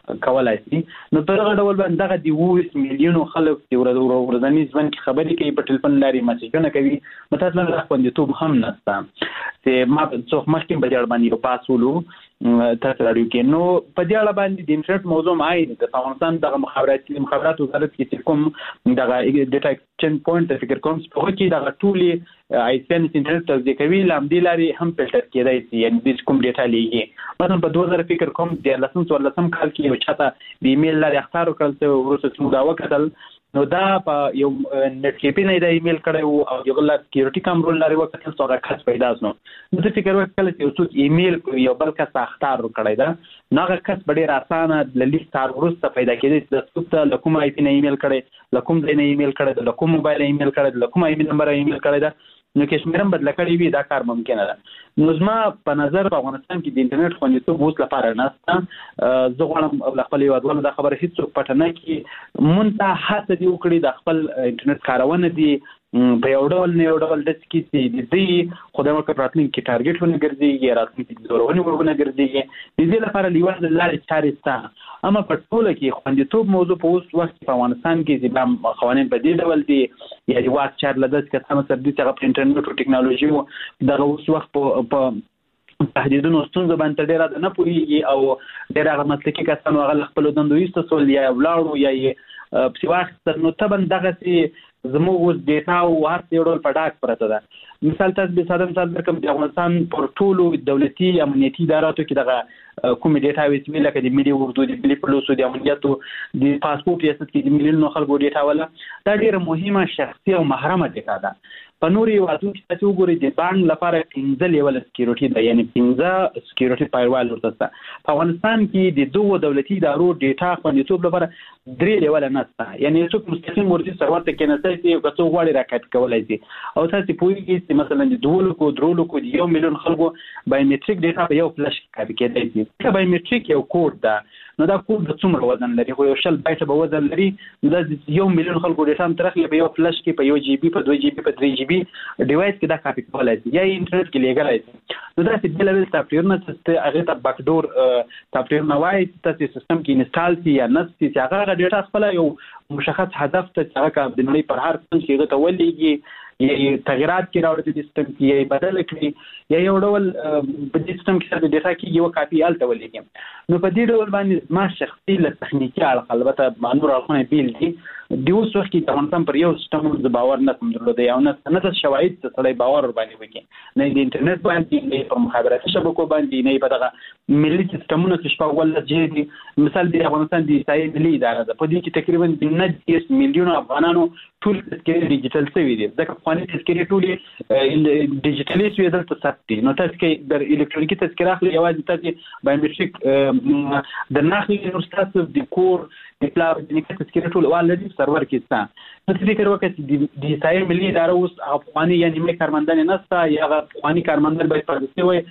Speaker 4: کولای شي. نو په هغه ډول باندې دغه د 20 میلیونو خلک چې ورځنی ژوند کې خبرې کوي په ټلیفون لاري میسجونه کوي متأسفانه د خوندیتوب هم نشته. چې ما څوک مخکې په اړه باندې پاسولو تاسو راډیو کې نو په دې اړه باندې د انټرنیټ موضوع عین د افغانستان د مخابرات وزارت کې کوم دغه ډیټا ایکسچینج پوینټ فکر کوم په کې دغه ټولي آی پی ان انټرنیټ تصدیق کوي لامدې لاري هم فلټر کېدای شي یعنی د کوم ډیټا لیږي مثلا په 2000 فکر کوم د 2014 کال کې یو چاته د ایمیل لاري اختیار کړل چې ورسره څنګه دا وکړل نو دا په یو نت کې په نه د ایمیل کړو او یو غلط سکیورټي کامرون لري وکړل څو راکټ پیدا شنو نو څه فکر وکړل چې اوس ایمیل یو بل کس اختیار کړی دا ناغه کس ډېر اسانه د لیست ورسته پیدا کېږي د څوک له کوم آی پی نه ایمیل کړي له کوم ځای نه ایمیل کړي له کوم موبایل ایمیل کړي له کوم ایمیل نمبر ایمیل کړي دا نو کې شمیرم بدل کړی وي دا کار ممکن ده. نو زما په نظر په افغانستان کې د انټرنیټ خوندیتوب اوس لپاره نشته. زه غواړم خپل یوادونه د خبره هیڅ پټ نه کی مونږ هڅه دی وکړي د خپل انټرنیټ کارونه دي په یو ډول نه یو ډول د سکیتي د دې خدای مکه راتلونکي کې ټارګټ ونه ګرځي راتلونکي کې ضروري ورونه ګرځي د دې لپاره لیوان د لارې چارې ستا اما په ټوله کې خوندیتوب موضوع په اوس وخت په افغانستان کې ځکه قوانين په دې ډول دي یعنی واټ چار لدې چې تاسو سره د انټرنیټ او ټکنالوژي د اوس وخت په تهدیدونو ستونزه باندې ډېر نه پوهیږي او ډېر هغه مسلکي کسانو هغه خپل دندو ایستول یا ولاړو یا په واخت نو تبن دغه سي زموږ اوس ډیټا او هر څه ډول په ډاک پرته ده مثال تاسو به ساده مثال درکم د افغانستان پر ټولو دولتي امنیتي اداراتو کې دغه کوم ډیټا وې لکه د ملي اردو د ملي پولیسو د امنیتو د پاسپورت ریاست کې د ملیونو خلکو ډیټا ولا دا ډیره مهمه شخصي او محرمه ډیټا ده. په نوري وادو کې تاسو وګورئ د بانک لپاره 15 لیول سکیورټي ده یعنی 15 سکیورټي فایروال ورته ده. په افغانستان کې د دوه دولتي ادارو ډیټا خوندیتوب لپاره 3 لیول نه ده یعنی څوک مستقیم ورته سرور ته کې نه چې یو څو غواړي راکټ کولای شي او تاسو پوهیږئ چې مثلا د 2 کو 1 میلیون خلکو بایومټریک ډیټا په یو فلش کې کېدای شي. دا بایومټریک یو کوډ ده نو دا کوډ د څومره وزن لري خو یو شل بایټ به وزن لري دا 1 میلیون خلکو ډیټا ترخلي په یو فلش کې په 1 جی بي په 2 جی بي په 3 جی بي ډیوایس کې دا کاپی کولای شي یا انټرنیټ کې لګولای شي. نو دا چې بل لیول سافټویر نه ست هغه ته بیکډور سافټویر نه وایي چې سیستم کې انسټال شي یا نه چې هغه ډیټا خپل یو مشخص هدف ته هغه د نړۍ پر هر څه کې ته ولېږي یا تغیرات کې راوړي د سیستم کې یا بدل کړي یا یو ډول په سیستم کې د ډیټا کې یو کاپی الته ولېږي. نو په دې ډول باندې ما شخصي له تخنیکی اړخ البته مانور اړخونه بیل دي د اوس وخت کې افغانستان پر یو سیستم د باور نه کوم درلود یا نه شواهد څه سړی باور باندې وکړي نه د انټرنیټ باندې نه په مخابراتي شبکو باندې نه په دغه ملي سیستمونو چې شپږ ول جې مثال د افغانستان د سایه ملي اداره ده په دې کې تقریبا 90 میلیون افغانانو ټول تذکرې ډیجیټل شوی دي ځکه افغاني تذکرې ټول ډیجیټلي شوی دلته ثبت نو تاسو کې د الکترونیکي تذکره اخلي یوازې تاسو بایومټریک د ناخلي نور تاسو د کور د پلار د نیکه تذکره ټول والدي سرور کې ست نو فکر وکړئ د سایه ملي اداره اوس افغاني یعنی مې کارمندان نه ست یا افغاني کارمندان باید پردسي وي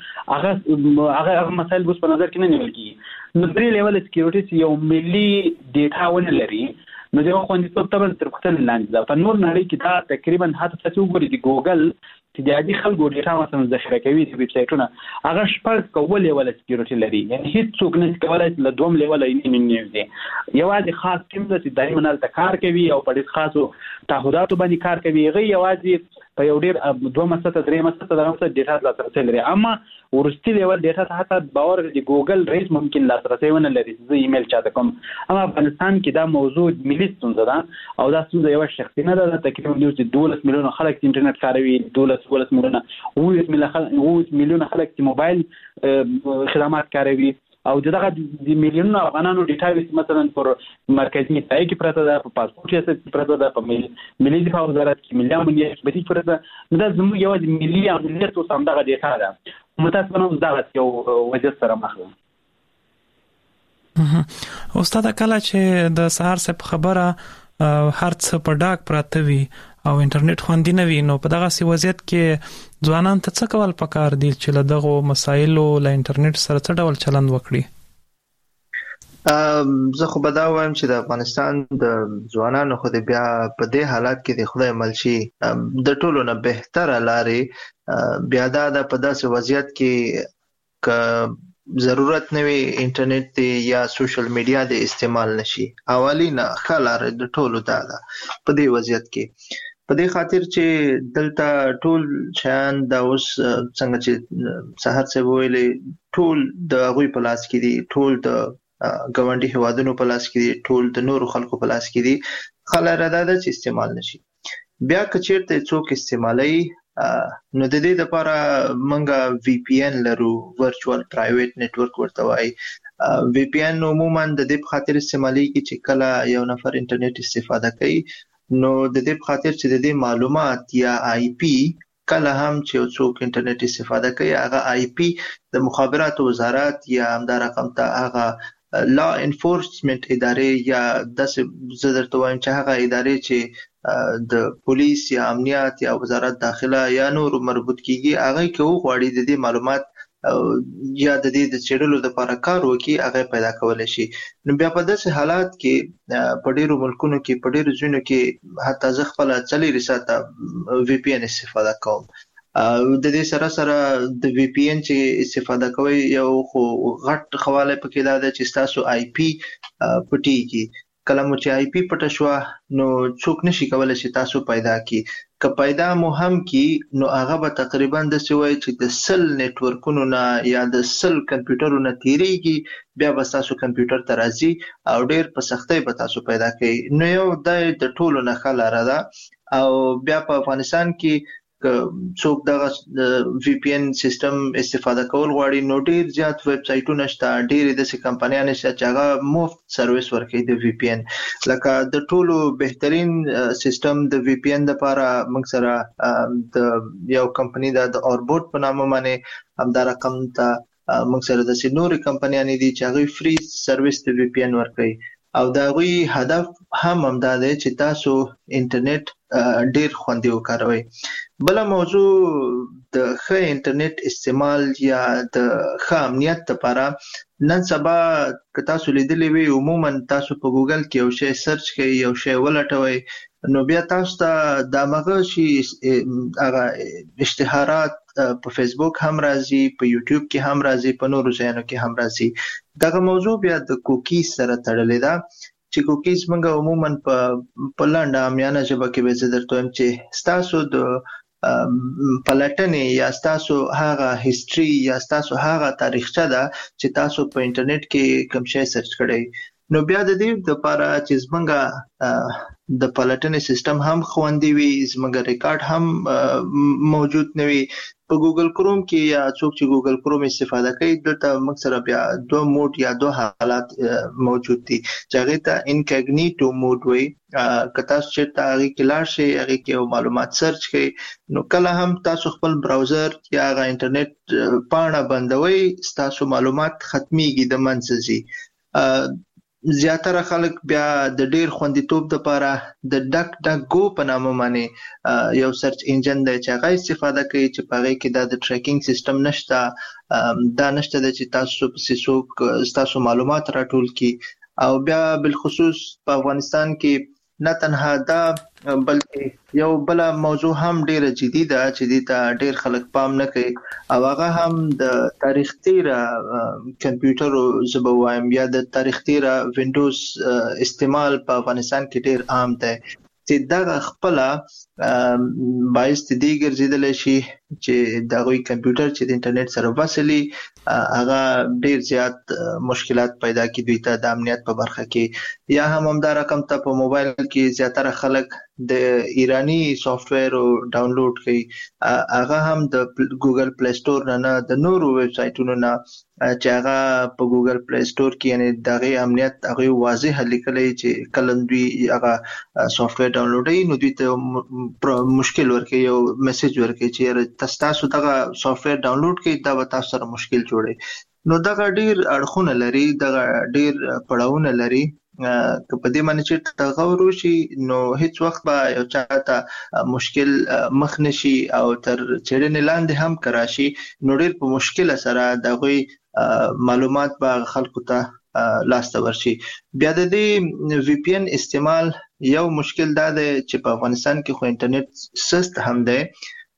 Speaker 4: هغه مسایل اوس په نظر کې نه نیول کیږي. نو درې لیول سکیورټي یو ملي ډیټا ونه لري نو دا خوندیتوب تبع تر خپل لاندې ده. په نور نړۍ کې دا تقریبا حتی تاسو وګورئ د ګوګل چې د عادي خلکو ډیټا مثلا ذخیره کوي د ویب سایټونو هغه شپږ کولې ولا سکیورټي لري یعنی هیڅ څوک نه کولای له دوم لیول نه دي یوازې خاص ټیم د دایمه نل کار کوي او په ډېر خاصو تعهداتو باندې کار کوي غي یوازې په یو ډېر دوه مسته درې مسته درته ډیټا لاسرسي لري اما ورستي لیول ډیټا ته حتی باور د ګوګل ریس ممکن لاسرسي ونه لري زه ایمیل چاته کوم اما افغانستان کې دا موضوع ملي ستونزه ده او دا ستونزه یو شخصي نه ده تقریبا 12 میلیون خلک انټرنیټ کاروي 12 میلیون خلک چې موبایل خدمات کاروي او دغه د میلیونونو افغانانو ډیټا مثلا پر مرکزی ځای کې پراته ده په پاسپورت ریاست کې پراته ده په ملي دفاع وزارت کې ملي امنیت بتی پراته ده دا زموږ یو ملي امنیت او سمدغه ډیټا ده متاسفانه دا یو وجه سره مخ ده.
Speaker 3: استاد کله چې د سهار څخه خبره هر څه په ډاک پراته وي او انټرنیټ خوندي نه وي نو په دغه سی وضعیت کې ځوانان ته څه کول پکار دي چې له دغه مسایلو له انټرنیټ سره څه ډول چلند وکړي؟
Speaker 5: زه خو به دا وایم چې د افغانستان د ځوانانو خو بیا په دې حالات کې د خدای ملشي د ټولو نه بهتره لارې بیا دا په داسې وضعیت کې ضرورت نه وي انټرنیټ دی یا سوشل میډیا د استعمال نشي. اولینه خلار د ټولو دا ده په دې وضعیت کې، په دې خاطر چې دلته ټول شیان دا اوس څنګه چې سحر څه ویلې ټول د هغوی په لاس کې دي، ټول د ګاونډي هیوادونو په لاس کې دي، ټول د نورو خلکو په لاس کې دي. خلاره دا ده چې استعمال نشي. بیا که چیرته څوک استعمالوي نو د دې لپاره موږ وی پی ان لرو، ورچوال پرایویټ نیټورک ورته وایي. وی پی ان عموما د دې په خاطر استعمالېږي چې کله یو نفر انټرنیټ استفاده کوي نو د دې په خاطر چې د دې معلومات یا آی پی کله هم چې څوک انټرنیټ استفاده کوي هغه آی پی د مخابراتو وزارت یا همدا رقم ته هغه لا انفورسمنت ادارې یا داسې زه درته وایم چې هغه ادارې چې د پولیس یا امنیت یا وزارت داخله یا نور مربوط کیږي هغه کې وغواړي د دې معلومات یا د دې د چیرلو لپاره کار وکړي هغه پیدا کولای شي. نو بیا په داسې حالات کې په ډیرو ملکونو کې په ډیرو ځینو کې حتی زه خپل 4 ساعته وی پی ان استفاده کوم. د دې سره سره د وی پی ان چې استفاده کوي یو خو غټ خواله پکې دا ده چې تاسو آی پی پټیږي. کله مو چې آی پی پټه شو نو څوک نشي کولای چې تاسو پیدا کی. که پیدا مو هم کی نو هغه به تقریبا د سوي چې د سل نیټورکونو نه یا د سل کمپیوټرونو نه تیریږي، بیا به تاسو کمپیوټر ته راځي او ډیر په سختۍ به تاسو پیدا کوي. نو یو د ټولو نه خلاره ده. او بیا په افغانستان کې څوک دغه وی پی ان سیستم استفاده کول غواړي نو ډیر زیات ویب سایټونه شته، ډیر داسې کمپنیانې شته چې هغه مفت سرویس ورکوي د وی پی ان. لکه د ټولو بهترین سیستم د وی پی ان لپاره موږ سره د یو کمپنی د اوربوټ په نامه باندې همدا رقم ته موږ سره د نورې کمپنیانې دي چې هغوی فری سرویس د وی پی ان ورکوي او د هغوی هدف هم همدا دی چې تاسو انټرنیټ ډیر خوندي وکاروئ. بله موضوع د ښه انټرنیټ استعمال یا د ښه امنیت لپاره نن سبا که تاسو لیدلی وي عموما تاسو په ګوګل کې یو شی سرچ کوئ، یو شی ولټوئ نو بیا تاسو ته د همغه شي هغه اشتهارات په فیسبوک هم راځي، په یوټیوب کې هم راځي، په نورو ځایونو کې هم راځي. دغه موضوع بیا د کوکیز سره تړلې ده چې کوکیز موږ عموما په لنډه عامیانه ژبه کې به زه درته وایم چې ستاسو د پلټنې یا ستاسو هغه هیستوري یا ستاسو هغه تاریخچه ده چې تاسو په انټرنیټ کې کوم شی سرچ کړئ. نو بیا د دې لپاره چې زمونږ د پلټنې سیستم هم خوندي وي، زمونږ ریکارډ هم موجود نه وي. په ګوګل کروم کې یا څوک چې ګوګل کروم استفاده کوي دلته موږ سره بیا 2 موډ یا 2 حالات موجود دي چې هغې ته انکاګنیټو موډ وایي. که تاسو چېرته هغې کې لاړ شئ هغې کې یو معلومات سرچ کړئ نو کله هم تاسو خپل براوزر یا هغه انټرنیټ پاڼه بندوئ ستاسو معلومات ختمیږي د منځه ځي. زیاتره خلک بیا د ډیر خوندیتوب لپاره د ډک ډک گو په نامه باندې یو سرچ انجن دی چې هغه استفاده کوي چې په هغې کې دا د ټریکینګ سیستم نشته، دا نشته دی چې تاسو پسې څوک ستاسو معلومات راټول کړي. او بیا بالخصوص په افغانستان کې نه تنها دا بلکې یو بله موضوع هم ډیره جدي ده چې دې ته ډیر خلک پام نه کوي او هغه هم د تاریخ تیره کمپیوټرو زه به وایم یا د تاریخ تیره وینډوز استعمال په افغانستان کې ډیر عام دی چې دغه خپله باعث د دې ګرځېدلی شي چې د هغوی کمپیوټر چې د انټرنیټ سره وصلي هغه ډیر زیات مشکلات پیدا کړي دوی ته د امنیت په برخه کې. یا هم همدا رقم ته په موبایل کې زیاتره خلک د ایرانی سافټویر ډاونلوډ کوي، هغه هم د ګوګل پلی سټور نه د نورو ویب سایټونو نه چې هغه په ګوګل پلی سټور کې یعنې د هغې امنیت هغوی واضح لیکلی چې کله دوی هغه سافټویر ډاونلوډوي نو دوی ته مشکل ورکوي، یو میسج ورکوي چې تاسو دغه سافټویر ډاونلوډ کړئ دا به تاسو سره مشکل جوړوي. نو دغه ډیر اړخونه لري، دغه ډیر پړاوونه لري. که په دې باندې چې دغه غور وشي نو هیڅ وخت به یو چا ته مشکل مخ نشي او تر څېړنې لاندې هم که راشي نو ډیر په مشکله سره د هغوی معلومات به خلکو ته لاسته ورشي. بیا د دې وی پی ان استعمال یو مشکل دا دی چې په افغانستان کې خو انټرنیټ سست هم دی.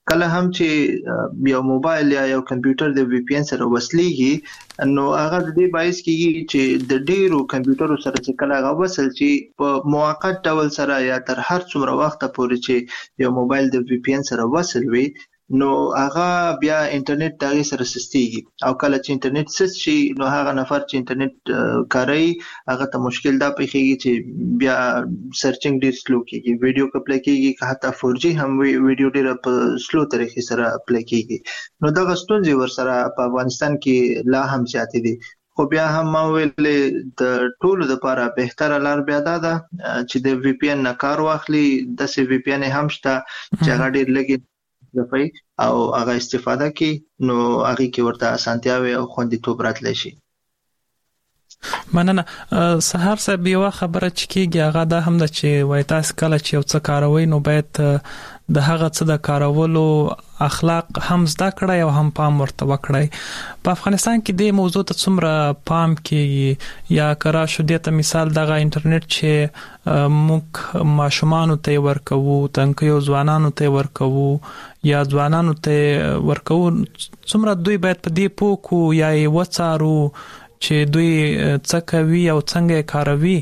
Speaker 5: کله هم چې یو موبایل یا یو کمپیوټر د VPN سره وصلېږي نو هغه د دې باعث کیږي چې د ډیرو کمپیوټرو سره چې کله هغه وصل چې په موقت ډول سره یا تر هر څومره وخت پورې چې یو موبایل د VPN سره وصل وي نو هغه بیا انټرنیټ دغه سره سستيږي او کله چې انټرنیټ سست شي نو هغه نفر چې انټرنیټ کاروي هغه ته مشکل دا پیښیږي چې بیا سرچینګ ډیر سلو کیږي ویډیو کپلی کیږي حتی 4G هم ویډیو ډیر په سلو طریقې سره اپلای کیږي نو دغه ستونزې ورسره په افغانستان کې لا هم زیاتې دي خو بیا هم ما ویل د ټولو لپاره بهتره لار بیا دا ده چې د VPN نه کار واخلي د VPN هم شته چې هغه ډیر لګي او هغه استفاده کی نو هغه کې ورته اسانتیاوي او خوندیتوب راتلی شي.
Speaker 3: مننه. سهار صاحب یو خبره چې کیږي هغه دا هم د چې وای تاسو کله چې یو څه کاروي نو باید د هغه څه د کارولو اخلاق هم زده کړئ او هم پام ورته وکړئ. په افغانستان کې د موضوع ته څومره پام کیږي یا کرا شو د ته مثال دغه انټرنیټ چې موږ ماشومان ته ورکوو تنکیو ځوانانو ته ورکوو یا ځوانانو ته ورکوو څومره دوی باید په دې پوکو یا وڅارو چې دوی څه کوي او څنګه کاروي.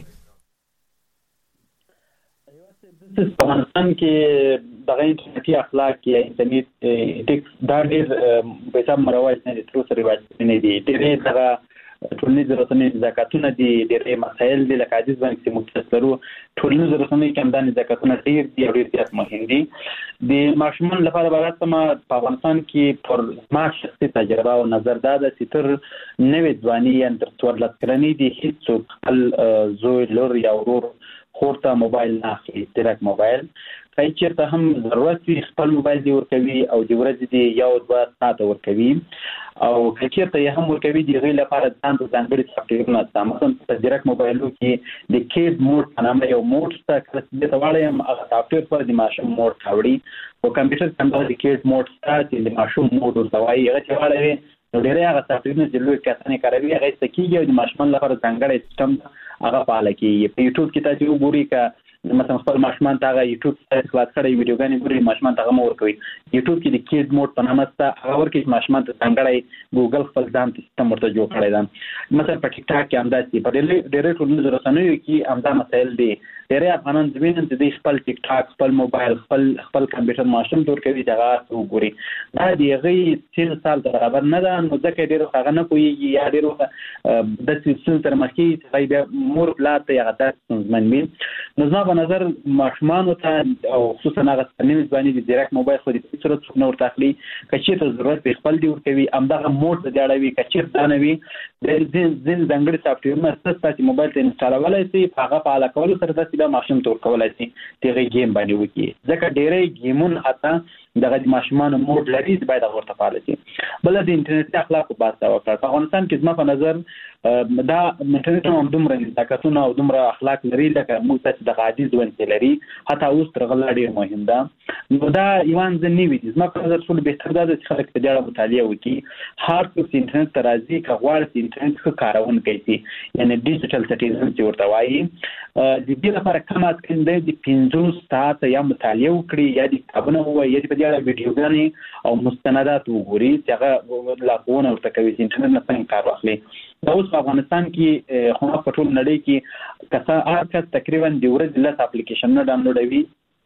Speaker 4: په افغانستان کې دغه انټرنیټي اخلاق یا انټرنیټ ټیکس دا ډېر په حساب مروج نه دي تر اوسه رواج نه دي ډېر دغه ټولنیز رسنۍ زکاتونه دي ډېر مسایل دي لکه عزیز باندې چې مختصرو ټولنیز رسنۍ کې همدانې زکاتونه ډېر دي او ډېر زیات مهم دي. د ماشومان لپاره براتمه په افغانستان کې پر ما شخصي تجربه او نظر دا ده چې تر نوې ځواني یا تر 14 کلنۍ دي هیڅ خپل زوی لور یا ورور خورته موبایل نه اخلي ډیرک موبایل کای چیرته هم ضرورت وي خپل موبایل دی ورکوي او د ورځې دی یو دوه ساعت ورکوي او کای چیرته یې هم ورکوي د غي لپاره ځانګړي سافټویرونه استعمال مثلا په ډیرک موبایلو کې د کیډ موډ په نامه یو موډ څه کړی ته واړم هغه سافټویر پر د ماشوم موډ کاوړي او کمپیوټر څنګه د کیډ موډ ستاسو د ماشوم موډ ورتوي هغه چې واړوي نو ډیره هغه سافټویرونه چې لوی کسانې کاروي هغه سکیږي او د ماشومان لپاره ځانګړي سیستم هغه فعال کیږي. په یوټیوب کې تاسو وګورئ ک مثلا خپل ماشومان ته یوټیوب سایت خلاص کړئ ویډیوګانې ګوري ماشومان ته مو ورکوي یوټیوب کې د کیډ موډ په نامه ست هغه ورکې ماشومان ته څنګه ګوګل خپل ځان سیستم ورته جوړ کړی دا مثلا په ټیک ټاک کې همداسې په ډېر ټولنیز رسنیو کې همدا مسایل دي ډېر افغانان زمينن چې د خپل ټیک ټاک خپل موبایل خپل کمپیوټر ماشوم جوړ کوي دا وګوري دا دیغه 3 سال برابر نه ده نو ځکه ډېر هغه نه کوي یا ډېر د سیستم تر مخکې چې بیا مور پلاته یا غته منمن نو زما په نظر ماشومان ته او خصوصا هغه سنین ځواني د ډیرک موبایل خو د صورت څخه نور تخلي کچې ته ضرورت په خپل دی ورکوي امدغه موډ ته جوړوي کچې ته نه وي د زین ځنګړي سافټویرونه ستاسو موبایل ته انسټالولای شي هغه په علاوه کول سره د ماشوم تور کولای شي دغه گیم باندې وکي ځکه ډېرې گیمون اته دغه ماشومان موډ لري باید ورته فعال شي. بل د انټرنیټ اخلاق په باسه وکړه په افغانستان کې زما په نظر دا انټرنیټ هم دومره طاقتونه او دومره اخلاق لري لکه موږ ته د عادي ژوند لري حتی اوس تر غلا ډیر مهم ده نو دا یوان ځنی وي زما په نظر ټول به تر دا چې خلک په ډېر مطالعه وکړي هر څوک انټرنیټ ته راځي کغوار انټرنیټ ښه کارون کوي یعنی ډیجیټل سټیزن چې ورته وایي د دې لپاره کوم اتکن د 15 ساعت یا مطالعه وکړي یا د کتابونه وایي یا په ډېر ویډیوګانې او مستندات وګوري چې هغه لاقونه ورته کوي انټرنیټ نه څنګه کار واخلي. دا اوس په افغانستان کې خو په ټول نړۍ کې کسا ارکه تقریبا د ورځې لږ اپلیکیشن نه ډاونلوډوي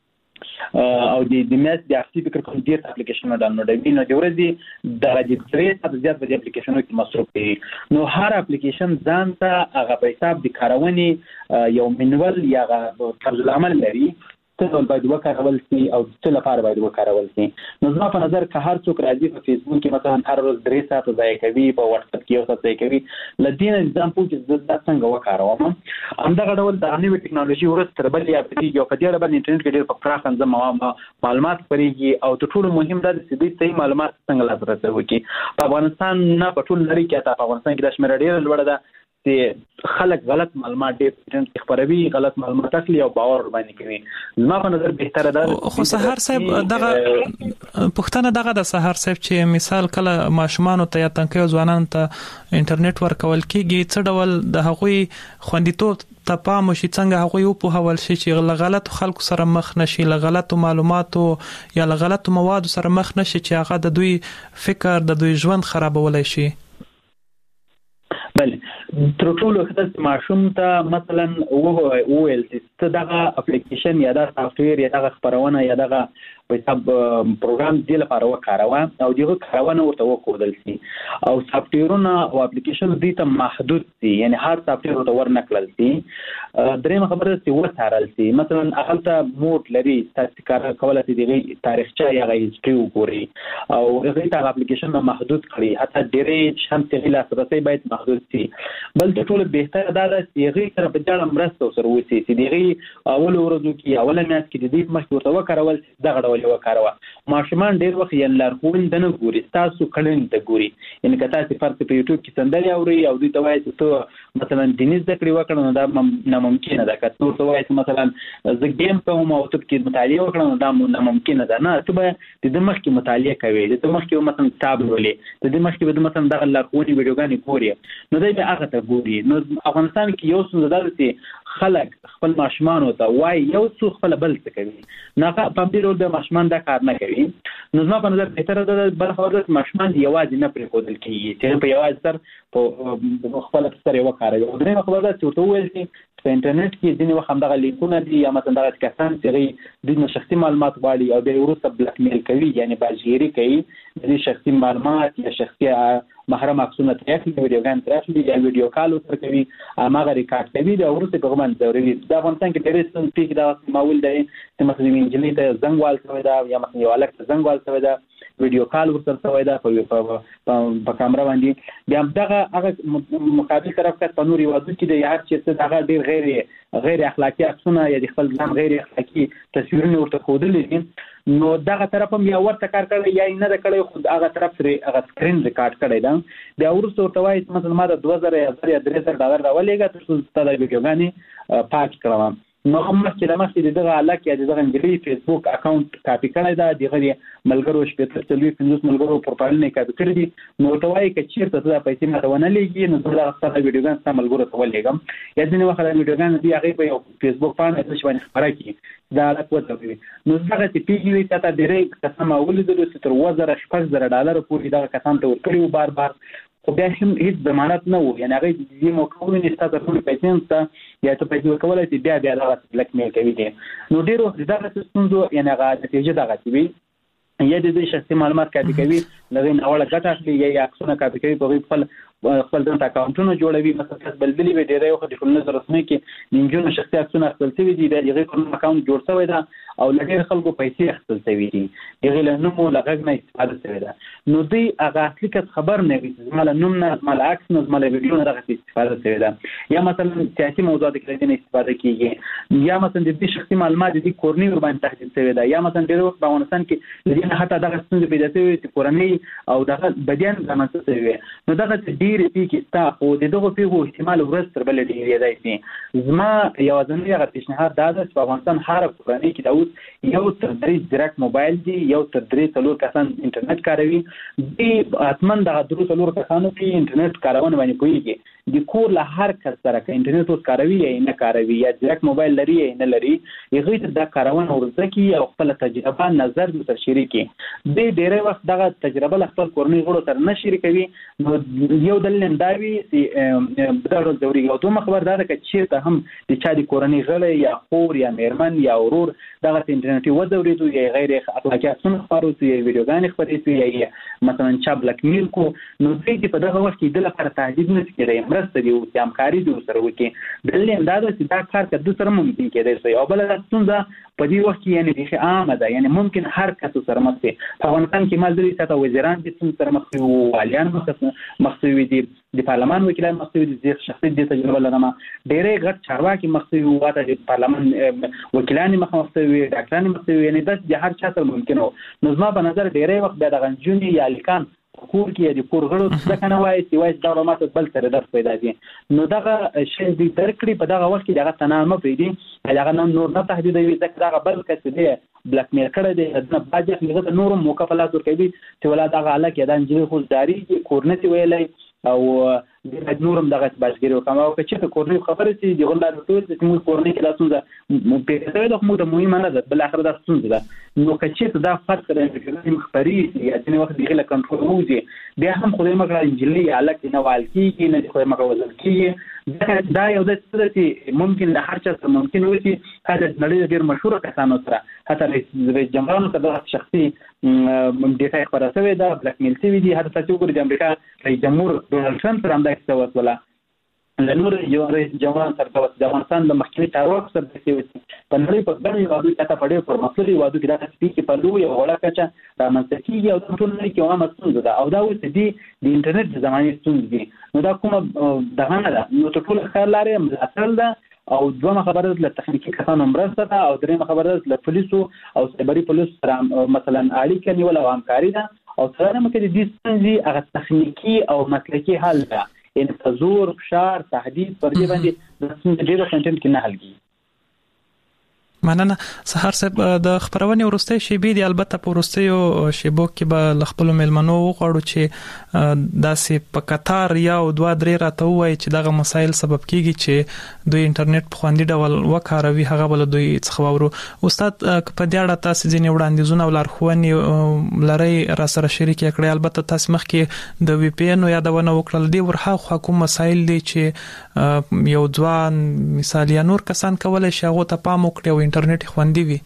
Speaker 4: او د میاس د اختی فکر کوم ډیر اپلیکیشن ډاونلوډوي نو د ورځې د رجستریشن زیات په اپلیکیشنونو کې مصرف دي نو هر اپلیکیشن ځان ته هغه په حساب د کارونې یو منول یا طرز العمل لري څه باید وکارول شي او څه لپاره باید وکارول شي. نو زما په نظر که هر څوک راځي په فیسبوک کې مثلا هر ورځ 3 ساعت ځای کوي په واتس اپ کې یو ځای کوي لدین اگزامپل چې دا څنګه وکاروم همدغه ډول د نوې ټکنالوژي ورځ تر بل یا په یو په ډېر باندې انټرنیټ کې ډېر په پراخ انځم معلومات پرېږي او ټول مهم دا چې د صحیح معلومات څنګه لاسرسي وکړي. په افغانستان نه په ټول نړۍ کې په افغانستان کې د شمیر ډېر لوړ ده چې خلک غلط معلومات ډېر انټرنیټ خبروي، غلط معلومات اخلي او باور باندې کوي. زما په نظر بهتره ده
Speaker 3: خو سحر صاحب دغه پښتنه دغه د سحر صاحب چې مثال کله ماشومان ته یا تنکي ځوانان ته انټرنیټ ورکول کیږي څه ډول د هغوی خوندیتوب ته پام شي، څنګه هغوی په حواله شي چې غلط خلکو سره مخ نشي، غلط معلوماتو یا غلط موادو سره مخ نشي چې هغه د دوی فکر د دوی ژوند خرابولای شي.
Speaker 4: بله تر ټولو ښه ماشوم ته مثلا وویل چې دغه اپلیکیشن یا دغه سافټویر یا دغه خبرونه یا دغه په حساب پروګرام دی لپاره وکاروه او دغه کارونه ورته وکودل شي او سافټویرونه او اپلیکیشن دې ته محدود دي، یعنی هر سافټویر ورته ورنکړل شي. درېمه خبره چې وڅارل شي، مثلا هغه موډ لري تاسو کار کولای شئ دغه تاریخچه یا هیستوري وګورئ او هغه ته اپلیکیشن محدود کړئ، حتی ډېرې شانتي لاسرسي باید محدود شي. بل ته ټول بهتره دا ده چې هغه سره په ډول مرسته سره وسی چې دغه اول ورځو کې اول میاشت کې د دې مخکې ورته وکارول دغه ډول وکاروه. ماشومان ډېر وخت یې لارښوونې نه ګوري، تاسو کړنې ته ګوري. یعنی که تاسو فرض په یوټیوب کې سندرې اورئ او دوی ته وایي چې ته مثلا دیني زده کړې وکړه نو دا ناممکنه ده. که ته وایي چې مثلا زه ګیم کوم او ته کې مطالعه وکړه نو دا ناممکنه ده. نه، ته به د دې مخکې مطالعه کوي، د دې مخکې مثلا کتاب لولې، د دې مخکې به مثلا دغه لارښوونې ویډیوګانې ګوري نو دوی به هغه ته ګوري. نو افغانستان کې یو څه ده چې خلک خپل ماشومان ته وایي یو څو خپل بل څه کوي، نه په دې ډول به ماشومان دا کار نه کوي. نو زما په نظر بهتره ده بل خبره ماشومان یوازې نه پرېښودل کېږي چې په یوازې سر په خپل سر یې وکاروي. او درېیمه خبره ده چې ورته وویل شي په انټرنیټ کې ځینې وخت همدغه لیکونه دي یا مثلا دغه کسان چې دوی نه شخصي معلومات غواړي او بیا وروسته بلاک میل کوي، یعنی باجګیري کوي، د دې شخصي معلومات یا شخصي محرم عکسونه ترې اخلي، ویډیوګان ترې اخلي یا ویډیو کال ورسره کوي، هماغه ریکارډ کوي او وروسته په هغه باندې ځوروي. د افغانستان کې ډېرې ستونزې کې دا معمول دی چې مثلا یوې نجلۍ ته زنګ وال شوی ده یا مثلا یو هلک ته زنګ وال شوی ده، ویډیو کال ورسره شوی ده په کامره باندې، بیا دغه هغه مقابل طرف کس په نور هېوادو کې دی هر چېرته دغه ډېر غیر اخلاقي عکسونه یا د خپل ځان غیر اخلاقي تصویرونه ورته ښودلي دي. نو دغه طرف هم یا ورته کار کړی یا نه ده کړی، خو هغه طرف سره هغه سکرین ریکارډ کړی ده. بیا وروسته ورته وایي مثلا ما د 2000 یا $3000 راولېږه تر څو ستا د ویډیوګانې پاک کړم. نو مخکې له مخکې دغه هلک یا دغه نجلۍ فیسبوک اکاونټ کاپي کړی ده، دغه ملګرو 50 ملګرو پروفایلونه یې کاپي کړي دي. نو ورته وایي که چېرته ته دا پیسې ماته ونه لېږي نو زه دغه ستا د ویډیوګان ستا ملګرو ته ولېږم. یا ځینې وخت دا ویډیوګان دي هغې په یو فیسبوک پاڼه باندې خپره کړي، دا هلک وځوي. نو دغسې پېښې وي تا ته ډېری کسان ما ولیدلو چې تر $2000-$6000 پورې دغه کسان ته ورکړي وو بار بار، خو بیا هم هیڅ ضمانت نه و، یعنی هغه دې موقع ونیسي ستا ته ټولې پیسې نشته یا ته پیسې ورکولی شي، بیا دغه بلاک میل کوي دي. نو ډېر وخت دغسې ستونزو یعنی هغه نتیجه دغسې وي، یا د دوی شخصي معلومات کاپي کوي، له هغې ناوړه ګټه اخلي، یا عکسونه کاپي کوي، په هغوی خپل ځان ته اکاونټونه جوړوي. مثلا تاسو بلبلې وي ډېری وخت د ټولنیزو رسنیو کې د نجونو شخصي عکسونه اخیستل شوي دي، بیا د هغې پر نوم اکاونټ جوړ شوی ده او له ډېرو خلکو پیسې اخیستل شوي دي، د هغې له نوم او له غږ نه استفاده شوې ده. نو دوی هغه اصلي کس خبر نه وي چې زما له نوم نه، زما له عکس نه، زما له ویډیو نه دغسې استفاده شوې ده. یا مثلا سیاسي موضوعات کې له دې نه استفاده کېږي، یا مثلا د دې شخصي معلومات د دې کورنۍ ورباندې تهدید شوې ده، یا مثلا ډېر وخت په افغانستان کې له دې نه حتی دغه ستونزې پیدا شوې چې کورنۍ او دغه بدیان رامنځته شوي وي. نو دغسې ډېرې پېښې شته، خو د دغو پېښو احتمال ورځ تر بلې ډېرېدی شي. زما یوازینی هغه پیشنهاد دا ده چې په افغانستان هره کورنۍ کې دا اوس یو تر 3 ځیرک موبایل دي، یو تر 3-4 کسان انټرنیټ کاروي. دوی حتما دغه 3-4 کسانو کې انټرنیټ کارونه باندې پوهېږي. د کور له هر کس سره که انټرنیټ اوس کاروي یا نه کاروي، یا ځیرک موبایل لري یا نه لري، هغوی ته دا کارونه ورزده کړي او خپله تجربه نظر ورسره شریک کړي. دوی ډېری وخت دغه تجربه له خپل کورنۍ غړو سره نه شریکوي. نو یو دلیل هم دا وي چې دا ډول ځورېږي. او دویمه خبر دا ده که چېرته هم د چا د کورنۍ غړی یا خور یا مېرمن یا ورور دغسې انټرنیټي وځورېدو یا غیر اخلاقي عکسونه خپاره شو یا ویډیوګانې خپرې شوې یا مثلا چا بلاک میل کو، نو دوی چې په دغه وخت کې د لپاره تهدید نه شي کېدی، مرسته دې وکړي، همکاري دې ورسره وکړي. دلیل هم دا ده چې دا کار که دوی سره ممکن کېدی شي. او بله دا ستونزه په دې وخت کې یعنې بیخي عامه ده، یعنې ممکن هر کس سره مخ شي. په افغانستان کې ما لیدلي چې وزیران دې ستونزې سره مخ شوي وو، والیان مخ شوي دي، د پارلمان وکیلان مخ شوي دي، شخصي دې تجربه لرم، ډېری غټ چارواکي مخ شوي وو، حتی د پارلمان وکیلان مخ شوي وي، ډاکټران مخ شوي وي، یعنې داسې د هر چا سره ممکن و. نو زما په نظر ډېری وخت بیا دغه نجونې یا هلکان کور کې د کور غړو څه کنه وایي چې وایي دا معلومات بل سره درس پیدا دي نو دغه شی د درکړي په دغه وخت کې دغه تنامه پیدا دغه نور نه تهدیدوي ځکه دغه بل کس دی بلاک میل کړی دی نه باجه هغه نورم مکافلات ورکوي چې ولا دغه علاقه د انجلي خو داري کورنتی ویلای او د نورم دغه باشګری وکما او چې کورنۍ خبره چې دی غلا ټول چې موږ کورنۍ کې لاسونه په دې د موږ د مهمه نه ده بل اخر د ستونزه ده نو چې دا فرق لري مخبري یا چې وخت دی غلا کنټرول وځي بیا هم خدای مګر انجلي علاقه نه والکی کې نه خدای مګر وزل کې دا یو د څه چې ممکن د هر چا ممکن وي چې هغه نړۍ ډیر مشهور کسانو سره حتی رئیس جمهور ته شخصي ډیټا خبره ده بلاک میل شوی دی هر څه چې ګوري د امریکا رئیس جمهور ډونالد ټرمپ سره هم دا څه وسوله لنور یو رئیس جمهور سره د افغانستان د محکمې تاروخ سره د سیوي په نړۍ په ځینې وادو کې تا پړې پر مسلې وادو کې دا چې په لوی او وړه کچا د منځکیږي او ټول نړۍ کې عامه ستونزه ده او دا اوس د انټرنیټ د زمانې ستونزه دي نو دا کومه دغه نه ده نو ټول خیر لارې اصل ده او دوه خبره د تخنیکی کسانو مرسته ده او درېمه خبره د پولیسو او سایبری پولیس سره مثلا اړیکه نیول او همکاري ده او څلورمه کې د دې ستونزې هغه تخنیکی او مسلکی حل ده یعنی تزور فشار تهدید پر دې باندې د څنګه ډیرو کنټنټ کې نه حل کیږي
Speaker 3: مننه سحر صاحب د خبرونه ورسته شیبې دی البته په ورستیو شیبو کې به خپل ملمنو وغواړو چې داسې په قطار یا او 2-3 راته وای چې دغه مسایل سبب کیږي چې دوی انټرنیټ په خوندې ډول وکاروي هغه بل دوی څخه ورو استاد په دې اړه تاسو ځینې وړاندیزونه ولارښوونې لري را سره شریک کړئ البته تاسو مخکې د وی پی ان یا د ونه وکړل دی ورخه حکومت مسایل دي چې یو ځوان مثال یا نور کسان کولای شي هغه ته پام وکړي انټرنیټ خوندي وي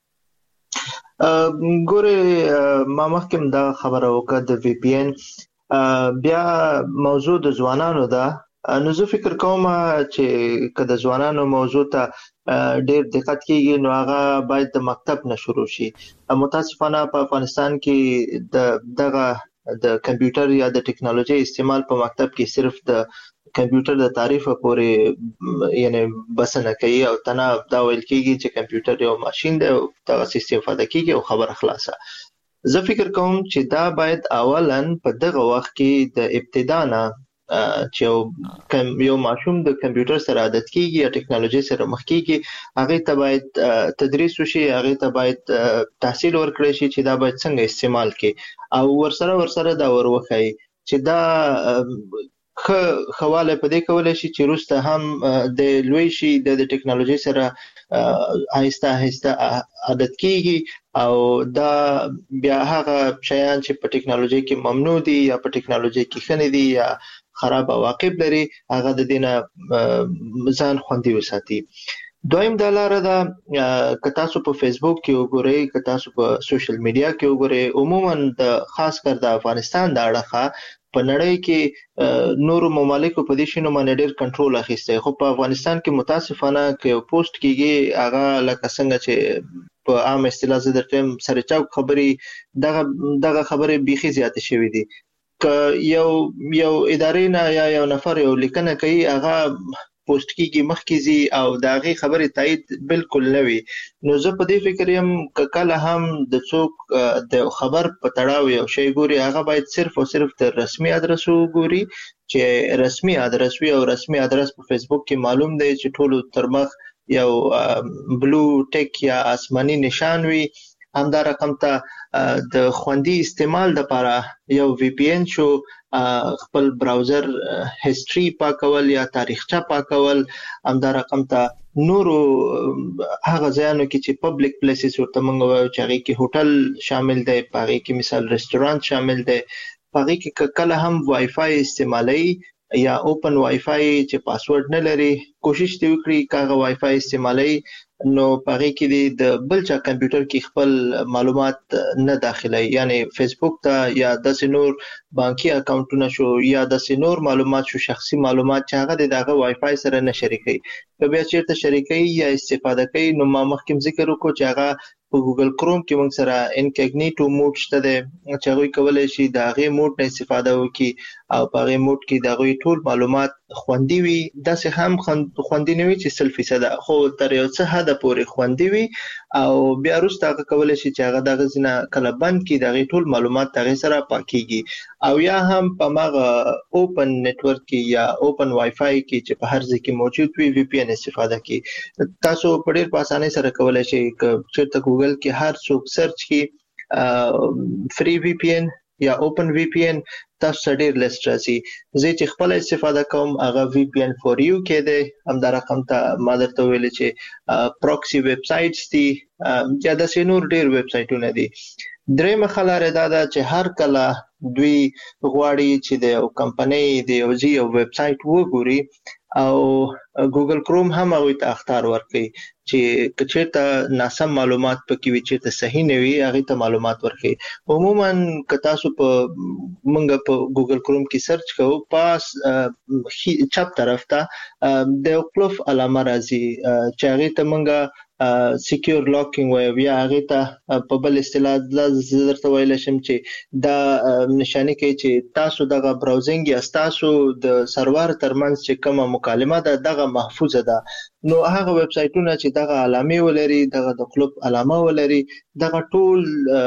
Speaker 5: ګوره ما مخکې دا خبره وکړه د وی پی ان بیا موضوع د ځوانانو ده نو زه فکر کوم چې کله ځوانانو موضوع ته ډېر دقت کیږي نو هغه باید د مکتب نه شروع شي متاسفانه په افغانستان کې دغه د کمپیوټر یا د ټیکنالوژي استعمال په مکتب کې صرف د کمپیوټر د تعریف پورې یعنی بسنه کوي او تنه دا ویل کیږي چې کمپیوټر یو ماشين دی او دا سیستم استفاده کیږي او خبر خلاصه زه فکر کوم چې دا باید اولا په دغه وخت کې د ابتدا نه چې یو ماشوم د کمپیوټر سره عادت کیږي یا ټیکنالوژي سره مخ کیږي هغه ته باید تدریس وشي هغه ته باید تحصیل ورکړي شي چې دا باید څنګه استعمال کړي او ورسره دا وروخی چې دا خواله په دې کولای شي چې روسته هم د لوی شي د ټیکنالوژي سره آهسته عادت کیږي او دا بیا هغه شیان چې په ټیکنالوژي کې ممنوع دي یا په ټیکنالوژي کې خنې دي یا خراب عواقب لري هغه د دینه ځان خوندي وساتي دویم د لاره دا که تاسو په فیسبوک کې وګورئ که تاسو په سوشل میډیا کې وګورئ عموما د خاص کر د افغانستان د اړخه په نړۍ کې نور ممالکو په دې شنو باندې ډېر کنټرول اخیسته خو په افغانستان کې متاسفانه کې پوسټ کیږي هغه لکه څنګه چې په عام اصطلاح زده ټیم سره چاو خبري دغه خبره بيخي زیات شوې دي ک یو ادارې نه یا یو نفر یو لیکنه کوي هغه پوسټ کیږي مخکې او داغه خبره تایید بالکل نه وي نو زه په دې فکر یم کله هم د څوک د خبر په تړاو یو شی ګوري هغه باید صرف او صرف د رسمي ادرس وګوري چې رسمي ادرس وي او رسمي ادرس په فیسبوک کې معلوم دی چې ټول ترمخ یو بلو ټیک یا آسماني نشان وي همدا رقم ته د خوندي استعمال لپاره یو وی پی ان شو خپل براوزر هیستوري پاکول یا تاریخچه پاکول همدا رقم ته نورو هغه ځایونو کې چې پبلک پلیسز ورته موږ وایو چې هغه کې هوټل شامل دی هغه کې مثال رستورانت شامل دی هغه کې کله هم وای فای استعمالي یا اوپن وای فای چې پاسورډ نه لري کوشش دی وکړي کاغه وای فای استعمالي نو پاره کې د بل چا کمپیوټر کې خپل معلومات نه داخلي یعنی فیسبوک ته یا د نور بانکي اکاونټونه شو یا د نور معلومات شو شخصي معلومات چې هغه دغه وای فای سره نه شریکي کبه چیرته شریکي یا استفاده کوي نو ما مخکې ذکر وکړو چې هغه په ګوګل کروم کې موږ سره انکګنیټو موډ شته دی چې هغه کولای شي د هغه موډ نه استفاده وکړي او په هغه موډ کې د هغه ټول معلومات خوندي وي دا څه هم خوندي نه وي چې 100% خو تر یو څه حد حد پورې خوندي وي او بیا وروسته کولای شي چې هغه د غزنه کله بند کی د ټول معلومات تغیر سره پاکيږي او یا هم په ماغه اوپن نتورک کې یا اوپن وای فای کې چې په هر ځای کې موجود وي وی پی ان استفاده کوي. تاسو په ډیر په اسانۍ سره کولای شئ چې ته ګوګل کې هر څوک سرچ کی فری وی پی ان یا اوپن وی پی ان تاسو ډیر لیست راځي. زه چې خپل استفاده کوم هغه وی پی ان فور یو کې دی هم دا رقم ته ما درته ویل چې پروکسي ویب سایټس دي یا د سينور ډیر ویب سایټونه دي. درېمه خلاره دا چې هر کله دوی غواړي چې د کمپنۍ د یو ویب سایټ وګوري او ګوګل کروم هم هغه ته اختیار ورکړي چې کچېرته ناسم معلومات پکې وي چې ته صحیح نه وي هغه ته معلومات ورکړي. عموما که تاسو په منګه په ګوګل کروم کې سرچ کوو پاس چپ طرف ته د کلوف علامه راځي چې هغه ته منګه سکیور لاکینګ وای بیا هغه ته په بل اصطلاح درته ویل شم چې دا نشانه کوي چې تاسو دغه براوزینګ یا تاسو د سرور ترمنځ چې کومه مکالمه ده دغه محفوظه ده. نو هغه ویب سایټونه چې دغه علامه ولري دغه د کلوب علامه ولري دغه ټول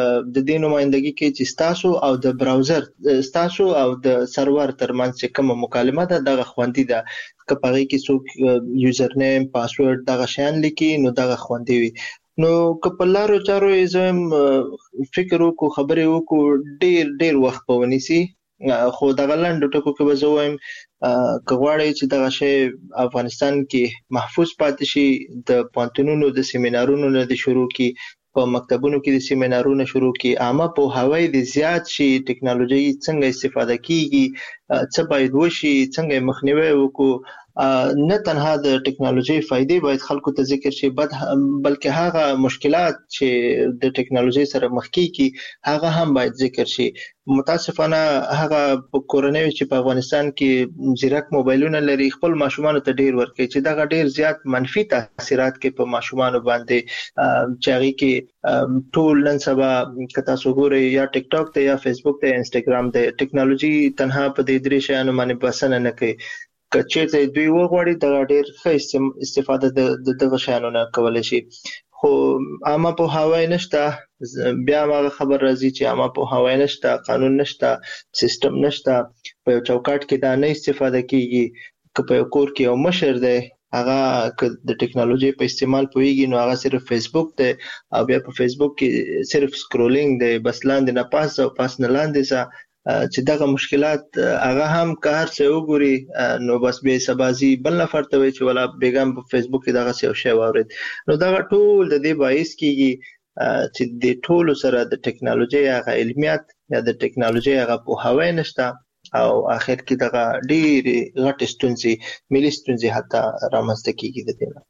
Speaker 5: د دې نمائندګي کوي چې تاسو او د براوزر تاسو او د سرور ترمنځ چې کومه مکالمه ده دغه خوندي ده. کپاره کې څوک یوزر نیم پاسورډ دغه شان لیکي نو دغه خوندي وي. نو کپلارو چارو زم فکر وکړو خبرې وکړو ډیر وخت په ونیسي خو دغه لاندې ټکو کې به زه وایم کغواړی چې دغه شی افغانستان کې محفوظ پاتې شي د پانتونونو د سیمینارونو نه د شروع کی په مکتبونو کې د سیمینارونو شروع کی عامه په هوای د زیات شي ټکنالوژي څنګه استفاده کیږي څه باید وشي څنګه مخنیوي وکړو نه تنها د ټکنالوژي فائدې باید خلکو ته ذکر شي بلکې هغه مشکلات چې د ټکنالوژي سره مخ کیږي هغه هم باید ذکر شي. متاسفانه هغه کورنۍ چې په افغانستان کې زیرک موبایلونه لري خپل ماشومان ته ډیر ورکړي چې دا ډیر زیات منفي تاثیرات کې په ماشومان باندې چې هغه کې ټول نن سبا کتا سوګوري یا ټیک ټاک ته یا فیسبوک ته انستګرام ته ټکنالوژي تنها په دې درې شیانو باندې بسنه نه کوي. کچېرته دوی وغواړي دا ډیر ښه استفاده د دغه شیانو نه کولای شي خو عامه په هوای نشته بیا ما خبر راځي چې عامه په هوای نشته قانون نشته سیستم نشته په چوکاټ کې دا نه استفاده کیږي که په کور کې یو مشر دی هغه د ټکنالوژي په استعمال پويږي نو هغه صرف فیسبوک دی او بیا په فیسبوک کې صرف سکرولینګ دی بس لاندې نه پاس او پاس نه لاندې ځه چې دغه مشکلات هغه هم که هر څه وګوري نو بس به سبازي بل نفر ته وي چې ولا بیگم په فیسبوک کې دغه څه شی واورید نو دغه ټول د دې باعث کیږي چې د ټولو سره د ټکنالوژي هغه علمیت یا د ټکنالوژي هغه په هوای نشته او اخر کې دغه ډېر غټ ستونزې ملي ستونزې حتی رامنځته کیږي د دې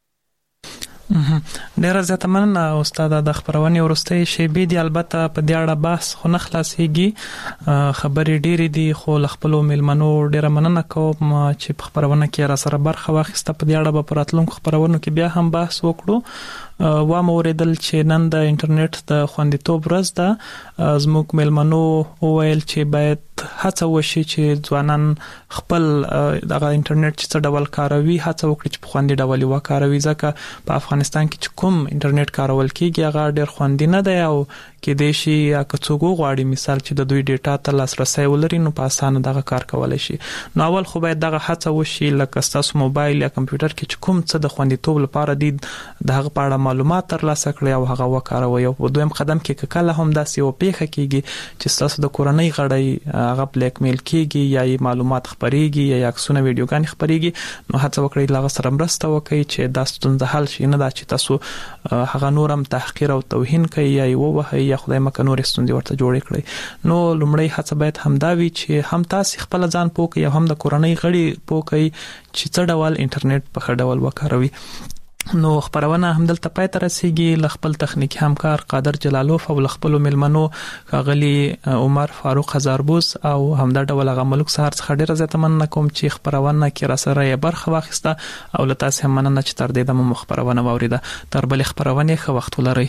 Speaker 3: ډیر زیات مننه استاد د خبرونې ورسته شی به دی البته په دې اړه بحث خو نه خلاصيږي خبرې ډېرې دي خو خپل ملمنو ډیر مننه کوم چې په خبرونه کې را سره برخه واخیسته په دې اړه به پراتلونکو خبرونو کې بیا هم بحث وکړو و موریدل چې نن د انټرنیټ د خوندیتوب ورځ ده زموږ ملمنو وویل چې باید هڅه وشي چې ځوانان خپل دغه انټرنیټ چې څه ډول کاروي هڅه وکړي چې په خوندي ډول وکاروي ځکه په افغانستان کې چې کوم انټرنیټ کارول کیږي هغه ډېر خوندي نه دی او کې د شي یا کڅوګو غواړي مثال چې د دوی ډیټا ته لاسرسي ولري نو په اسانه دغه کار کولای شي نو اول خو باید دغه هڅه وشي لکه تاسو موبایل یا کمپیوټر کې چې کوم څه د خوندیتوب لپاره دي دغه په اړه معلومات ترلاسه کړئ او هغه وکاروي او په دویم قدم کې کله هم داسې او پیښه کیږي چې تاسو د کورنۍ غړي هغه بلیک میل کیږي یا معلومات خبريږي یا عکسونه ویډیوګان خبريږي نو هڅه وکړئ لغه سره مرسته وکړئ چې دا ستونزه حل شي نه دا چې تاسو هغه نورم تحقیر او توهین کوي یا ووهي یا خدای مکه نور ستونزې ورته جوړې کړئ نو لومړی هڅه باید همدا وي چې هم تاسو خپل ځان پوکي او هم د کورنۍ غړي پوکي چې څه ډول انټرنیټ په ښه ډول وکاروي نو خبرونه همدلته پای ته رسیږي خپل تخنیکی همکار قادر جلالوف او خپل ملمنو غلي عمر فاروق هزاربوس او همدا ډول غملک سهار څخه ډیره زیاته مننه کوم چې خبرونه کې را سره یې برخه واخیسته او له تاسو هم مننه چې تر دې د خبرونه واوریده تر بل خبرونه ښه وخت ولرئ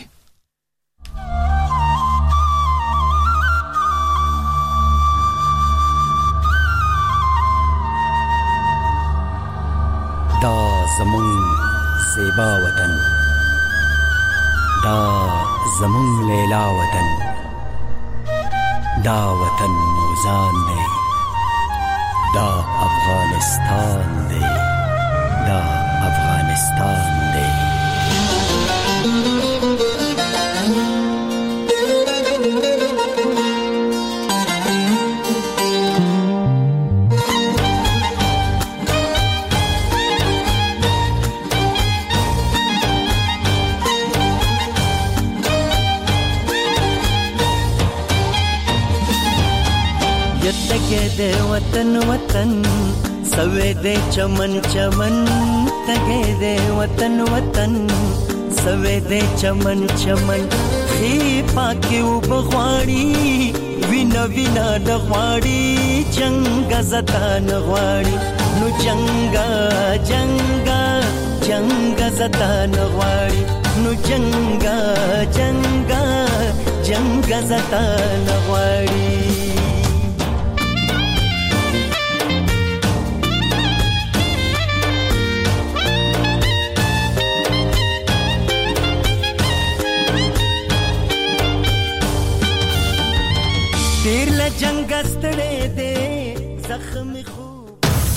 Speaker 6: دا زمون زیبا وطن دا زمون لیلا وطن، دا وطن موزان دی، دا افغانستان دی، دا افغانستان دی.
Speaker 7: تگے دے وطن وطن سوے دے چمن چمن، تگے دے وطن وطن سوے دے چمن چمن. خی پاکی و بغواړي وینا وینا نغواړي، جنگا زتا نغواړي نو جنگا جنگا جنگا زتا نغواړي نو جنگا جنگا جنگا زتا نغواړي. تیر له جنگ ستړې دې زخم